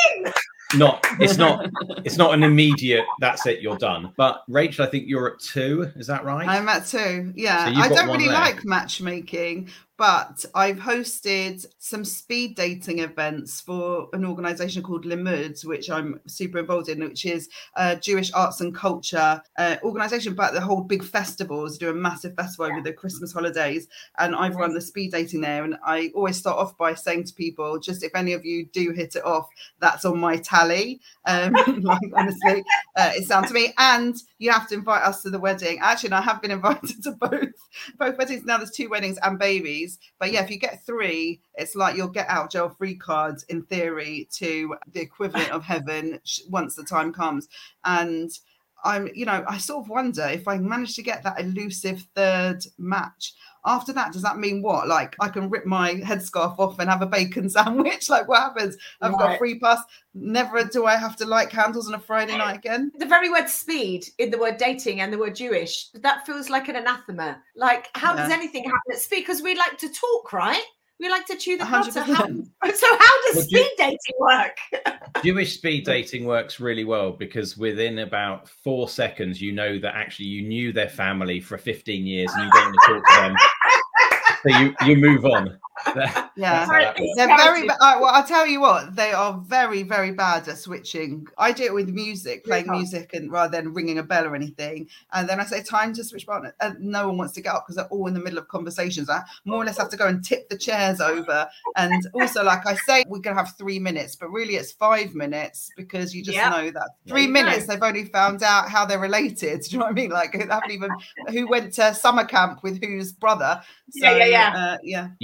It's not an immediate, that's it, you're done. But Rachel, I think you're at 2, is that right? I'm at 2, yeah. So I don't really like matchmaking, but I've hosted some speed dating events for an organisation called Limud, which I'm super involved in, which is a Jewish arts and culture organisation, but the whole big festivals, do a massive festival over the Christmas holidays. And I've run the speed dating there. And I always start off by saying to people, just if any of you do hit it off, that's on my tally. Honestly, it's down to me. And you have to invite us to the wedding. Actually, I have been invited to both weddings. Now there's 2 weddings and babies. But yeah, if you get 3, it's like you'll get out jail free cards in theory to the equivalent of heaven once the time comes. And I sort of wonder if I manage to get that elusive 3rd match. After that, does that mean what? Like, I can rip my headscarf off and have a bacon sandwich? Like, what happens? I've got a free pass. Never do I have to light candles on a Friday night again. The very word speed in the word dating and the word Jewish, that feels like an anathema. Like, how does anything happen at speed? Because we like to talk, right? We like to chew the cud. So how does speed dating work? Jewish speed dating works really well because within about 4 seconds, you know that actually you knew their family for 15 years and you don't want to talk to them. So you move on. Yeah, they're very bad. Well, I'll tell you what, they are very, very bad at switching. I do it with music, playing music, and rather than ringing a bell or anything. And then I say, time to switch partner. And no one wants to get up because they're all in the middle of conversations. I more or less have to go and tip the chairs over. And also, like I say, we're going to have 3 minutes, but really it's 5 minutes because you just know that 3 minutes, they've only found out how they're related. Do you know what I mean? Like, they haven't even, who went to summer camp with whose brother. So, yeah. You should do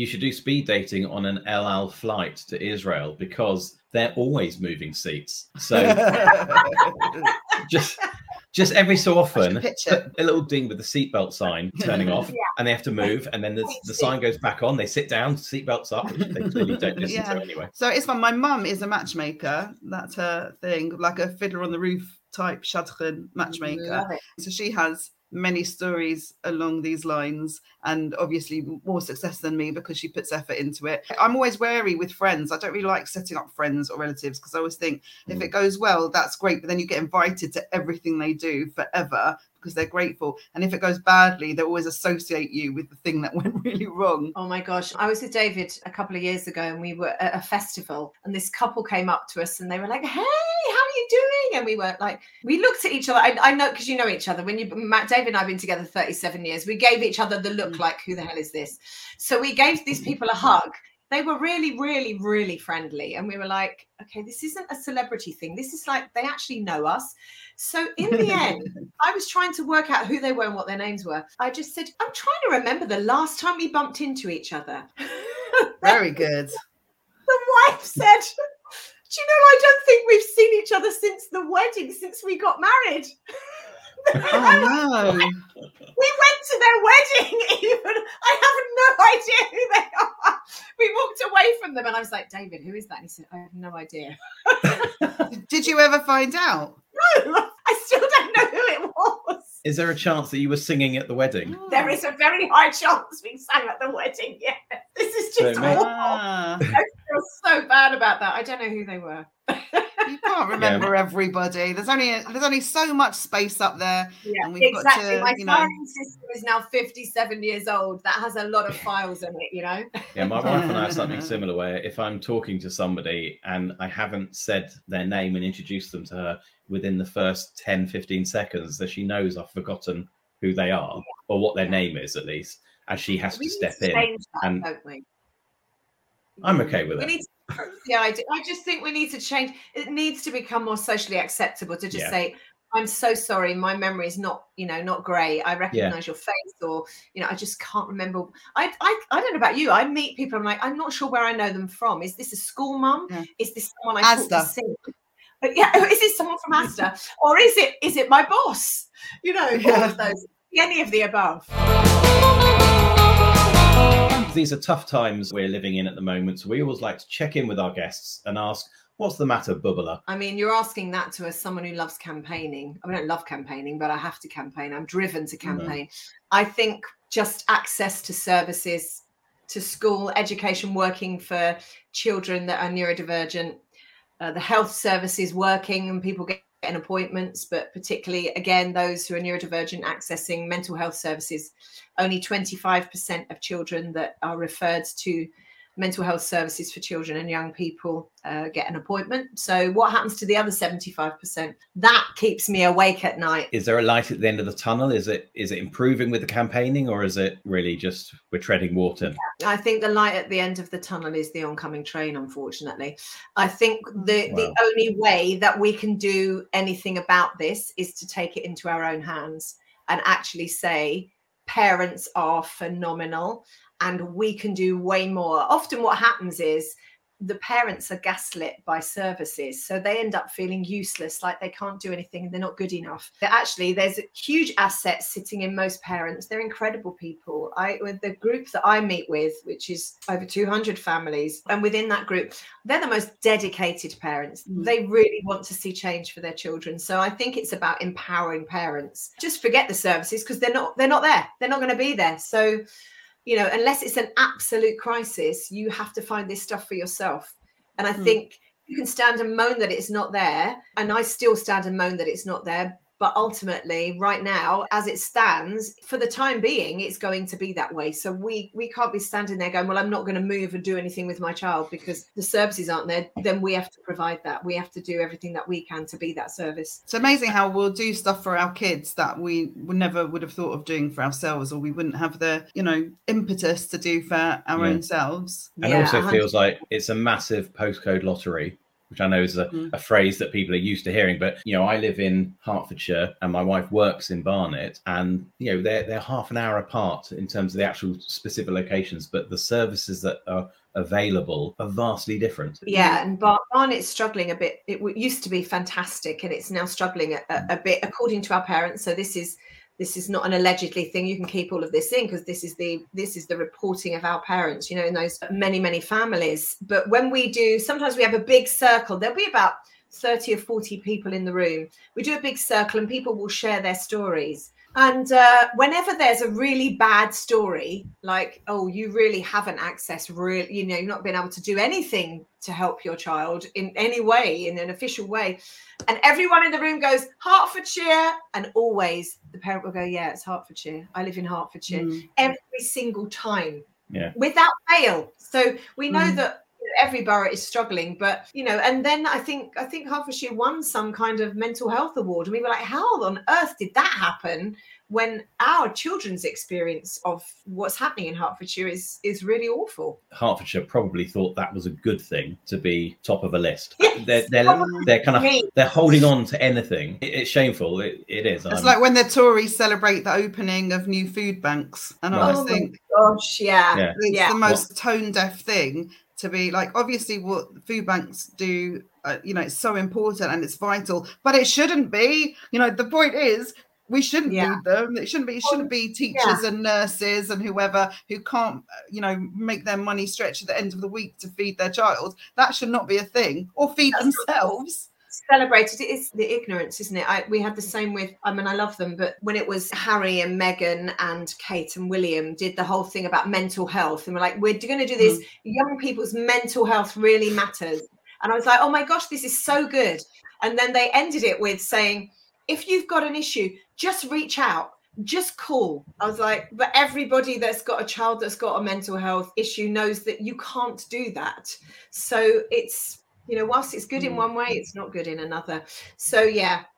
speed dating on an El Al flight to Israel because they're always moving seats. So just every so often, a little ding with the seatbelt sign turning off, and they have to move, and then the sign goes back on. They sit down, seatbelts up, which they clearly don't listen to anyway. So it's fun. My mum is a matchmaker. That's her thing, like a Fiddler on the Roof type shadchan matchmaker. So she has many stories along these lines, and obviously more success than me because she puts effort into it. I'm always wary with friends. I don't really like setting up friends or relatives because I always think if it goes well, that's great, but then you get invited to everything they do forever because they're grateful. And if it goes badly, they always associate you with the thing that went really wrong. Oh my gosh. I was with David a couple of years ago and we were at a festival and this couple came up to us and they were like, hey, how are you doing? And we were like, we looked at each other. I know, because you know each other. David and I have been together 37 years. We gave each other the look like, who the hell is this? So we gave these people a hug. They were really, really, really friendly. And we were like, okay, this isn't a celebrity thing. This is like, they actually know us. So in the end, I was trying to work out who they were and what their names were. I just said, I'm trying to remember the last time we bumped into each other. Very good. The wife said, do you know, I don't think we've seen each other since the wedding, since we got married. Oh, no. We went to their wedding even. I have no idea who they are. We walked away from them and I was like, David, who is that? And he said, I have no idea. Did you ever find out? No, I still don't know who it was. Is there a chance that you were singing at the wedding? There is a very high chance we sang at the wedding, yeah. This is just awful. I feel so bad about that. I don't know who they were. You can't remember everybody. There's only so much space up there. Yeah, and we've exactly. got to, My phone system is now 57 years old. That has a lot of files in it, you know? Yeah, my wife and I have something similar where if I'm talking to somebody and I haven't said their name and introduced them to her within the first 10, 15 seconds, that she knows I've forgotten who they are or what their name is at least, and she has to step in. And don't we? I'm okay with it. Yeah, I just think we need to change. It needs to become more socially acceptable to just say, I'm so sorry, my memory is not great. I recognize your face, or I just can't remember. I don't know about you. I meet people, I'm like, I'm not sure where I know them from. Is this a school mum? Yeah. Is this someone I talk to sing? Is this someone from Asda? Or is it my boss? All of those. Any of the above. These are tough times we're living in at the moment, so we always like to check in with our guests and ask, what's the matter, Bubala? I mean, you're asking that to someone who loves campaigning. I don't love campaigning, but I have to campaign. I'm driven to campaign. I think just access to services, to school, education, working for children that are neurodivergent, the health services working and people getting appointments, but particularly, again, those who are neurodivergent accessing mental health services. Only 25% of children that are referred to mental health services for children and young people get an appointment. So what happens to the other 75%? That keeps me awake at night. Is there a light at the end of the tunnel? Is it improving with the campaigning, or is it really just we're treading water? Yeah, I think the light at the end of the tunnel is the oncoming train, unfortunately. I think the only way that we can do anything about this is to take it into our own hands and actually say, parents are phenomenal and we can do way more. Often what happens is the parents are gaslit by services, so they end up feeling useless, like they can't do anything and they're not good enough. Actually, there's a huge asset sitting in most parents. They're incredible people. With the group that I meet with, which is over 200 families, and within that group, they're the most dedicated parents. They really want to see change for their children. So I think it's about empowering parents. Just forget the services because they're not there. They're not going to be there. So unless it's an absolute crisis, you have to find this stuff for yourself. And I think you can stand and moan that it's not there. And I still stand and moan that it's not there. But ultimately, right now, as it stands, for the time being, it's going to be that way. So we can't be standing there going, well, I'm not going to move and do anything with my child because the services aren't there. Then we have to provide that. We have to do everything that we can to be that service. It's amazing how we'll do stuff for our kids that we never would have thought of doing for ourselves, or we wouldn't have the, impetus to do for our own selves. And also 100%. Feels like it's a massive postcode lottery which I know is a phrase that people are used to hearing. But, I live in Hertfordshire and my wife works in Barnet, and, they're half an hour apart in terms of the actual specific locations, but the services that are available are vastly different. Yeah, and Barnet's struggling a bit. It used to be fantastic, and it's now struggling a bit, according to our parents. So this is not an allegedly thing. You can keep all of this in, because this is the reporting of our parents, in those many families. But when we do, sometimes we have a big circle. There'll be about 30 or 40 people in the room. We do a big circle and people will share their stories. And whenever there's a really bad story, like, oh, you really haven't accessed, you've not been able to do anything to help your child in any way, in an official way. And everyone in the room goes, Hertfordshire. And always the parent will go, yeah, it's Hertfordshire. I live in Hertfordshire. Every single time, without fail. So we know that every borough is struggling, but and then I think Hertfordshire won some kind of mental health award, and we were like, how on earth did that happen, when our children's experience of what's happening in Hertfordshire is really awful. Hertfordshire probably thought that was a good thing to be top of a list. Yes, they're kind of they're holding on to anything. It's shameful. It is. It's like when the Tories celebrate the opening of new food banks, and I always think, gosh, it's the most tone deaf thing. To be like, obviously what food banks do, it's so important and it's vital, but it shouldn't be. The point is, we shouldn't feed them. It shouldn't be teachers and nurses and whoever who can't, make their money stretch at the end of the week to feed their child. That should not be a thing, or feed themselves. Celebrated. It is the ignorance, isn't it? We had the same with, I love them, but when it was Harry and Meghan and Kate and William did the whole thing about mental health, and we're like, we're going to do this, young people's mental health really matters. And I was like, oh my gosh, this is so good. And then they ended it with saying, if you've got an issue, just reach out, just call. I was like, but everybody that's got a child that's got a mental health issue knows that you can't do that. So it's, whilst it's good in one way, it's not good in another. So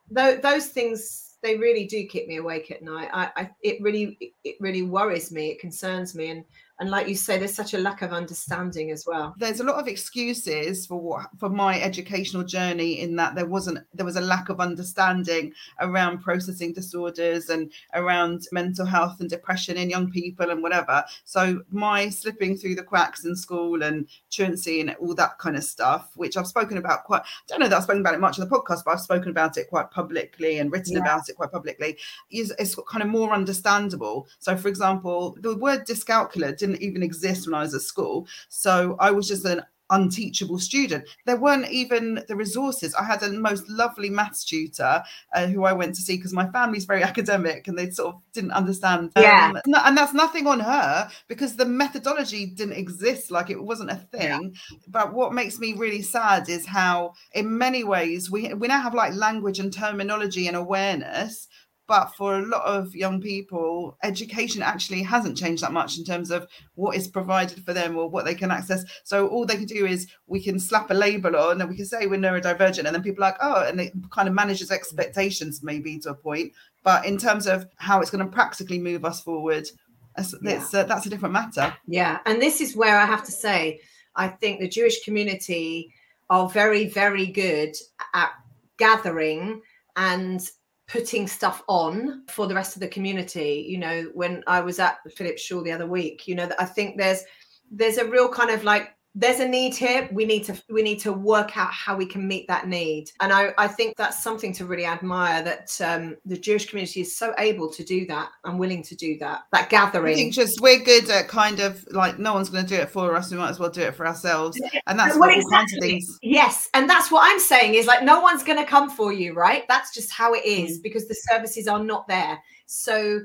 those things, they really do keep me awake at night. It really worries me. It concerns me. And like you say, there's such a lack of understanding as well. There's a lot of excuses for my educational journey, in that there was a lack of understanding around processing disorders and around mental health and depression in young people and whatever. So my slipping through the cracks in school and truancy and all that kind of stuff, which I've spoken about I don't know that I've spoken about it much on the podcast, but I've spoken about it quite publicly and written about it quite publicly, is kind of more understandable. So for example, the word dyscalculia didn't even exist when I was at school. So I was just an unteachable student. There weren't even the resources. I had a most lovely maths tutor who I went to see, because my family's very academic and they sort of didn't understand. And that's nothing on her, because the methodology didn't exist. Like, it wasn't a thing. But what makes me really sad is how in many ways we now have like language and terminology and awareness, but for a lot of young people, education actually hasn't changed that much in terms of what is provided for them or what they can access. So all they can do is, we can slap a label on and we can say we're neurodivergent, and then people are like, oh, and it kind of manages expectations maybe to a point. But in terms of how it's going to practically move us forward, that's a different matter. Yeah, and this is where I have to say, I think the Jewish community are very, very good at gathering and putting stuff on for the rest of the community. When I was at Philip's Shul the other week, that I think there's a real kind of like, there's a need here. We need to work out how we can meet that need. And I think that's something to really admire, that the Jewish community is so able to do that and willing to do that gathering. I think just we're good at kind of like, no one's going to do it for us. We might as well do it for ourselves. And that's all kinds of things. Yes. And that's what I'm saying is, like, no one's going to come for you, right? That's just how it is, because the services are not there. So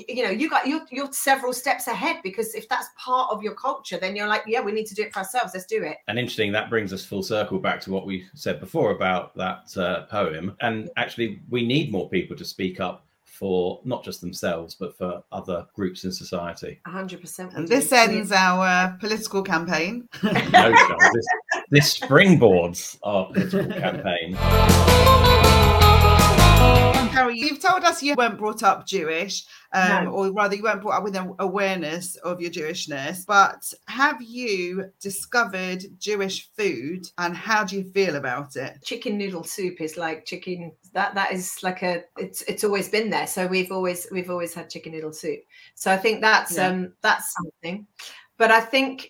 you're several steps ahead, because if that's part of your culture, then you're like, yeah, we need to do it for ourselves. Let's do it. And interesting, that brings us full circle back to what we said before about that poem. And actually, we need more people to speak up for not just themselves, but for other groups in society. 100%. And this ends our political campaign. No, this springboards our political campaign. Carol, you've told us you weren't brought up Jewish, No. or rather you weren't brought up with an awareness of your Jewishness, but have you discovered Jewish food and how do you feel about it? Chicken noodle soup is like chicken. That is like it's always been there. So we've always had chicken noodle soup. So I think that's something. But I think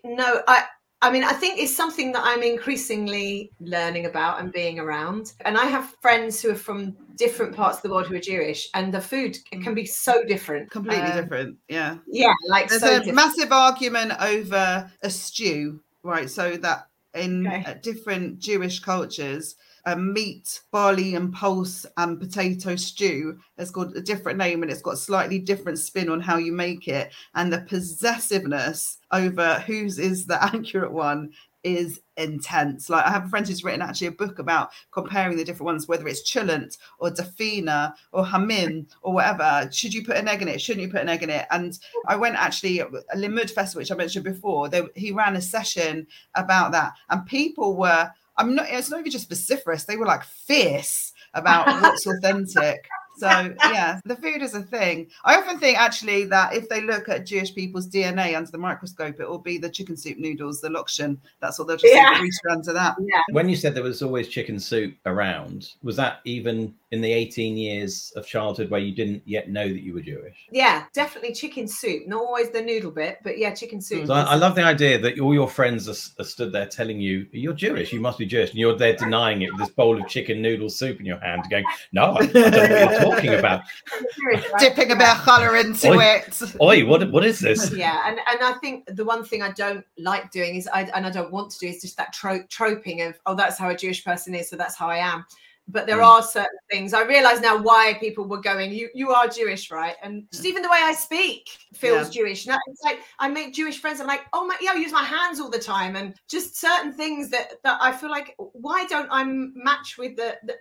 I mean, I think it's something that I'm increasingly learning about and being around. And I have friends who are from different parts of the world who are Jewish, and the food can be so different. Completely different, yeah. Yeah, like there's so a different. massive argument over a stew, right? So that in different Jewish cultures, a meat, barley and pulse and potato stew has got a different name and it's got a slightly different spin on how you make it. And the possessiveness over whose is the accurate one is intense. Like I have a friend who's written actually a book about comparing the different ones, whether it's chulent or dafina or hamim or whatever. Should you put an egg in it? Shouldn't you put an egg in it? And I went actually a Limud Festival, which I mentioned before. He ran a session about that, and people were. It's not even just vociferous. They were like fierce about what's authentic. So yeah, the food is a thing. I often think actually that if they look at Jewish people's DNA under the microscope, it will be the chicken soup noodles, the lokshen. That's what they'll just see three strands of that. Yeah. When you said there was always chicken soup around, was that even in the 18 years of childhood where you didn't yet know that you were Jewish? Yeah, definitely chicken soup. Not always the noodle bit, but yeah, chicken soup. So I love the idea that all your friends are stood there telling you, you're Jewish, you must be Jewish. And you're there denying it with this bowl of chicken noodle soup in your hand going, no, I don't know what you're talking about. Dipping a bit of colour into it. Oi, what is this? Yeah, and I think the one thing I don't like doing is, I don't want to do, is just that troping of, oh, that's how a Jewish person is, so that's how I am. But there are certain things. I realise now why people were going, you are Jewish, right? And just even the way I speak feels Jewish. Now, it's like I make Jewish friends. I'm like, oh my, I use my hands all the time, and just certain things that I feel like, why don't I match with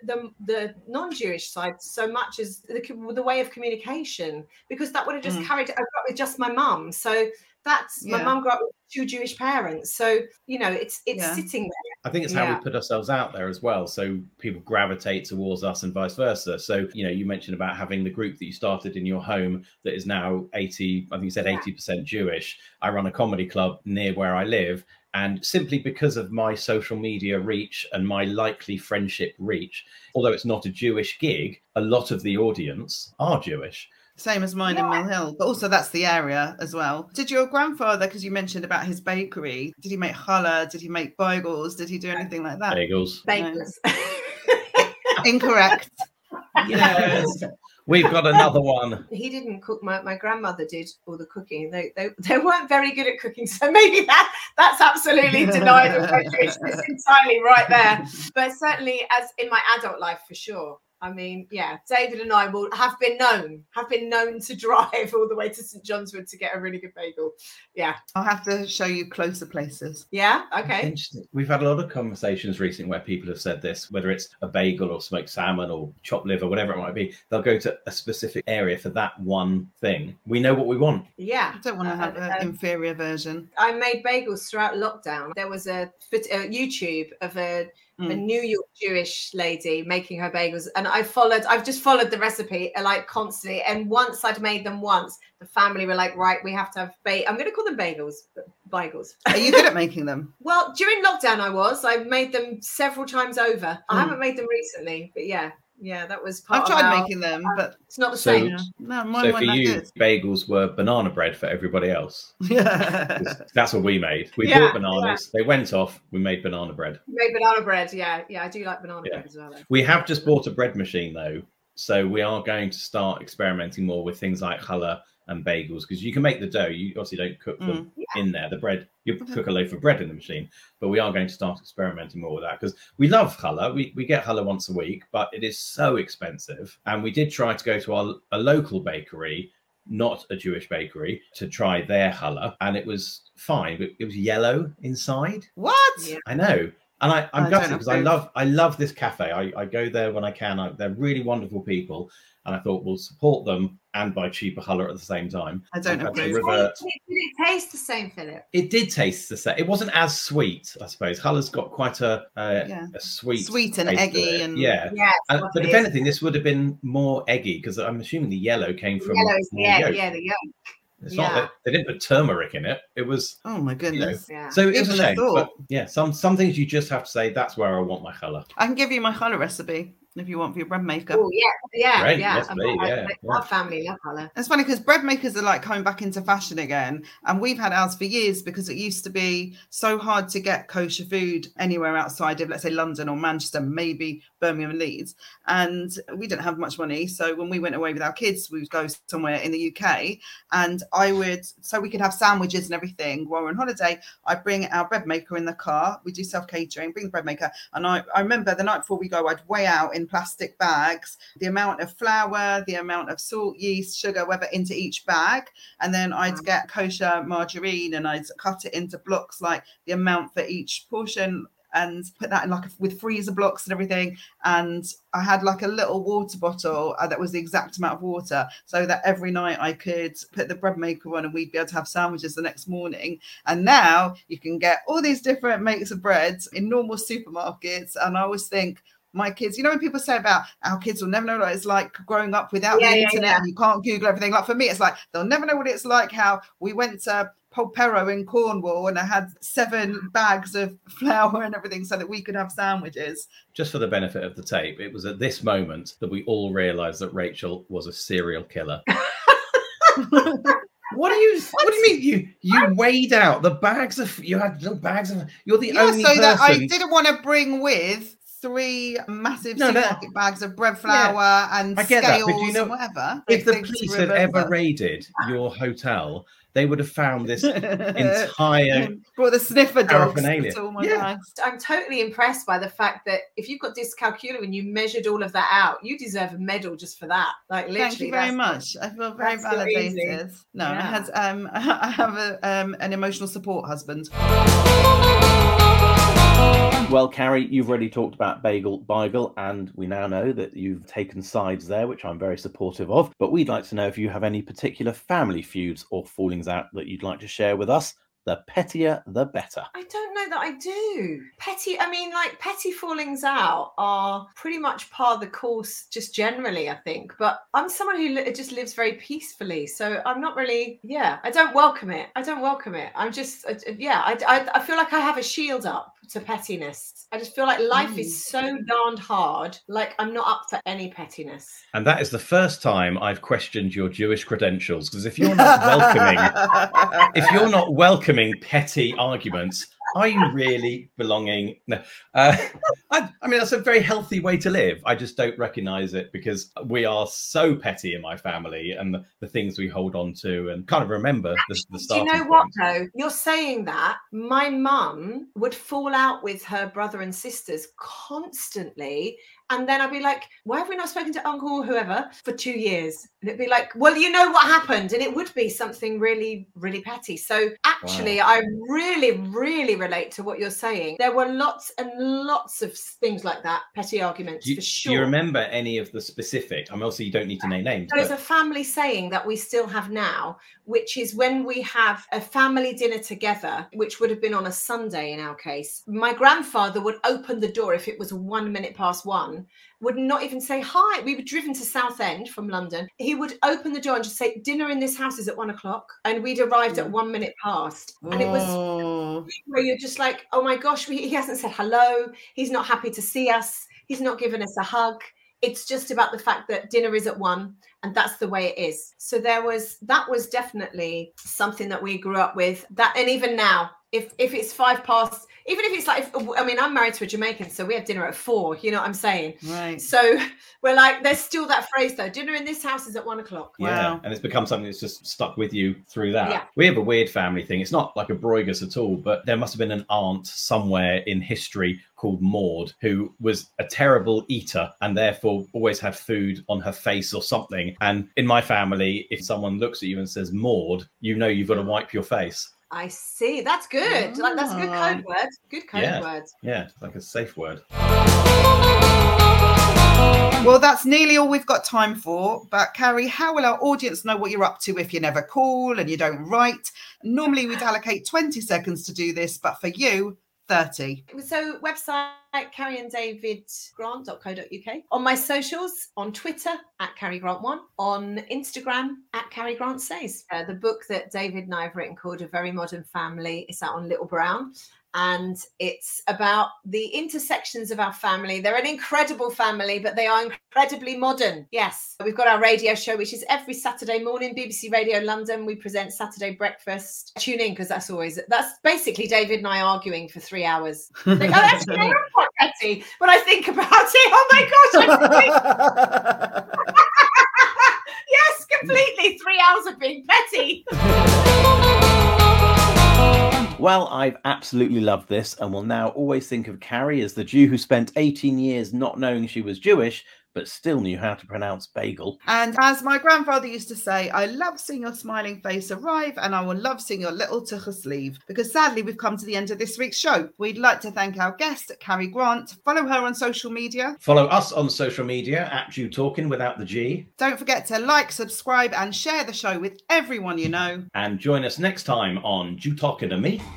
the non-Jewish side so much as the way of communication? Because that would have just carried. I grew up with just my mum, so. My mum grew up with 2 Jewish parents, so it's sitting there. I think it's how we put ourselves out there as well, so people gravitate towards us and vice versa. So you mentioned about having the group that you started in your home that is now 80% Jewish. I run a comedy club near where I live, and simply because of my social media reach and my likely friendship reach, although it's not a Jewish gig, a lot of the audience are Jewish. Same as mine in Mill Hill, but also that's the area as well. Did your grandfather, because you mentioned about his bakery, did he make challah? Did he make bagels? Did he do anything like that? Bagels. No. Incorrect. Yes. We've got another one. He didn't cook. My grandmother did all the cooking. They weren't very good at cooking, so maybe that's absolutely denied of my Jewishness entirely right there. But certainly, as in my adult life, for sure. I mean, yeah, David and I have been known to drive all the way to St John's Wood to get a really good bagel. Yeah. I'll have to show you closer places. Yeah, okay. Interesting. We've had a lot of conversations recently where people have said this, whether it's a bagel or smoked salmon or chopped liver, whatever it might be, they'll go to a specific area for that one thing. We know what we want. Yeah. I don't want to have an inferior version. I made bagels throughout lockdown. There was a YouTube of a New York Jewish lady making her bagels, and I've just followed the recipe like constantly. And once I'd made them the family were like, right, we have to have I'm going to call them bagels. Are you good at making them? Well, during lockdown I made them several times over. I haven't made them recently, but yeah, that was part I've tried making them, but it's not the same. No, mine so for you, good. Bagels were banana bread for everybody else. Yeah, that's what we made. We bought bananas. They went off. We made banana bread. We made banana bread. Yeah, I do like banana bread as well. Though. We have just bought a bread machine though, so we are going to start experimenting more with things like challah and bagels, because you can make the dough. You obviously don't cook them in there. The bread, you cook a loaf of bread in the machine, but we are going to start experimenting more with that because we love challah. We get challah once a week, but it is so expensive. And we did try to go to a local bakery, not a Jewish bakery, to try their challah, and it was fine, but it was yellow inside. What? Yeah. I know. And I'm I gutted don't because I love this cafe. I go there when I can. They're really wonderful people. And I thought we'll support them and buy cheaper Huller at the same time. I don't I've had to approve. revert. Did it taste the same, Philip? It did taste the same. It wasn't as sweet, I suppose. Huller's got quite a sweet and taste to eggy, it. and yeah. Yes, But if anything, this would have been more eggy because I'm assuming the yellow came from yellow is more yolk. the yolk. It's not that they didn't put turmeric in it. It was, oh my goodness. Yeah. so it was a Even the shame. thought. But yeah, some things you just have to say, that's where I want my Huller. I can give you my Huller recipe if you want for your bread maker. Oh yeah. Great, yes, please, Our family love Huller. It's funny because bread makers are like coming back into fashion again. And we've had ours for years because it used to be so hard to get kosher food anywhere outside of, let's say, London or Manchester, maybe Birmingham and Leeds. And we didn't have much money. So when we went away with our kids, we would go somewhere in the UK. And so we could have sandwiches and everything while we're on holiday, I'd bring our bread maker in the car. We do self-catering, bring the bread maker. And I remember the night before we go, I'd weigh out in plastic bags the amount of flour, the amount of salt, yeast, sugar, whatever, into each bag. And then I'd get kosher margarine and I'd cut it into blocks, like the amount for each portion, and put that in with freezer blocks and everything. And I had like a little water bottle that was the exact amount of water, so that every night I could put the bread maker on and we'd be able to have sandwiches the next morning. And now you can get all these different makes of bread in normal supermarkets. And I always think, my kids, when people say about our kids will never know what it's like growing up without the internet and you can't Google everything. Like for me, it's like they'll never know what it's like how we went to Polperro in Cornwall and I had 7 bags of flour and everything so that we could have sandwiches. Just for the benefit of the tape, it was at this moment that we all realised that Rachel was a serial killer. What do you mean? You weighed out the bags of, you had little bags of, you're the only person. That I didn't want to bring with 3 massive supermarket bags of bread flour and scales and whatever. If the police had ever raided your hotel, they would have found this entire brought the sniffer dogs. I'm totally impressed by the fact that if you've got dyscalculia and you measured all of that out, you deserve a medal just for that. Like literally. Thank you very much. I feel very validated. No, I have an emotional support husband. Well, Carrie, you've already talked about Beigel, and we now know that you've taken sides there, which I'm very supportive of. But we'd like to know if you have any particular family feuds or fallings out that you'd like to share with us. The pettier, the better. I don't know that I do. Petty fallings out are pretty much par of the course just generally, I think. But I'm someone who just lives very peacefully. So I'm not really, I don't welcome it. I'm just, I feel like I have a shield up to pettiness. I just feel like life is so darned hard. Like I'm not up for any pettiness. And that is the first time I've questioned your Jewish credentials. Because if you're not welcoming petty arguments, are you really belonging? No. I mean, that's a very healthy way to live. I just don't recognise it because we are so petty in my family and the things we hold on to and kind of remember the starting point. Do you know what, though? You're saying that. My mum would fall out with her brother and sisters constantly. And then I'd be like, why have we not spoken to Uncle or whoever for 2 years? And it'd be like, well, you know what happened? And it would be something really, really petty. So actually, I really, really relate to what you're saying. There were lots and lots of things like that, petty arguments, for sure. Do you remember any of the specific? I mean, also, you don't need to name names. There's a family saying that we still have now, which is when we have a family dinner together, which would have been on a Sunday in our case. My grandfather would open the door if it was 1 minute past 1. Would not even say hi. We were driven to Southend from London. He would open the door and just say, dinner in this house is at 1 o'clock. And we'd arrived at 1 minute past. And it was where you're just like, oh my gosh, he hasn't said hello. He's not happy to see us. He's not given us a hug. It's just about the fact that dinner is at 1 and that's the way it is. So that was definitely something that we grew up with. That, and even now, if it's 5 past, even if it's like, I'm married to a Jamaican, so we have dinner at 4, you know what I'm saying? Right. So we're like, there's still that phrase though, dinner in this house is at 1 o'clock. Yeah, wow. And it's become something that's just stuck with you through that. Yeah. We have a weird family thing. It's not like a Bruegger's at all, but there must have been an aunt somewhere in history called Maud, who was a terrible eater and therefore always had food on her face or something. And in my family, if someone looks at you and says Maud, you know you've got to wipe your face. I see. That's good. Like, that's a good code word. Good code word. Yeah, it's like a safe word. Well, that's nearly all we've got time for. But Carrie, how will our audience know what you're up to if you never call and you don't write? Normally we'd allocate 20 seconds to do this, but for you, 30. So website carrieanddavidgrant.co.uk. On my socials, on Twitter @CarrieGrant1, on Instagram @CarrieGrantSays. The book that David and I have written called A Very Modern Family is out on Little Brown. And it's about the intersections of our family. They're an incredible family, but they are incredibly modern. Yes. We've got our radio show, which is every Saturday morning, BBC Radio London. We present Saturday Breakfast. Tune in, because that's basically David and I arguing for 3 hours. They go, actually, I'm quite petty. When I think about it, oh my gosh. Yes, completely. 3 hours of being petty. Well, I've absolutely loved this, and will now always think of Carrie as the Jew who spent 18 years not knowing she was Jewish, but still knew how to pronounce bagel. And as my grandfather used to say, I love seeing your smiling face arrive, and I will love seeing your little tuchel sleeve. Because sadly, we've come to the end of this week's show. We'd like to thank our guest, Carrie Grant. Follow her on social media. Follow us on social media @JewTalking without the G. Don't forget to like, subscribe, and share the show with everyone you know. And join us next time on Jew Talking to Me.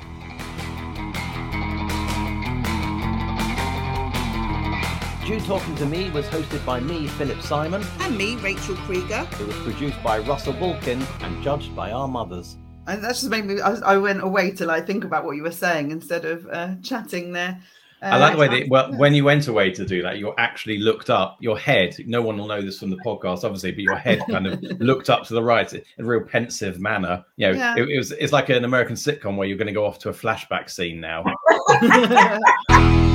Jew Talking to Me was hosted by me, Philip Simon. And me, Rachel Krieger. It was produced by Russell Wilkin and judged by our mothers. And that just made me, I went away to think about what you were saying instead of chatting there. I like the way that, when you went away to do that, you actually looked up your head. No one will know this from the podcast, obviously, but your head kind of looked up to the right in a real pensive manner. It's like an American sitcom where you're going to go off to a flashback scene now.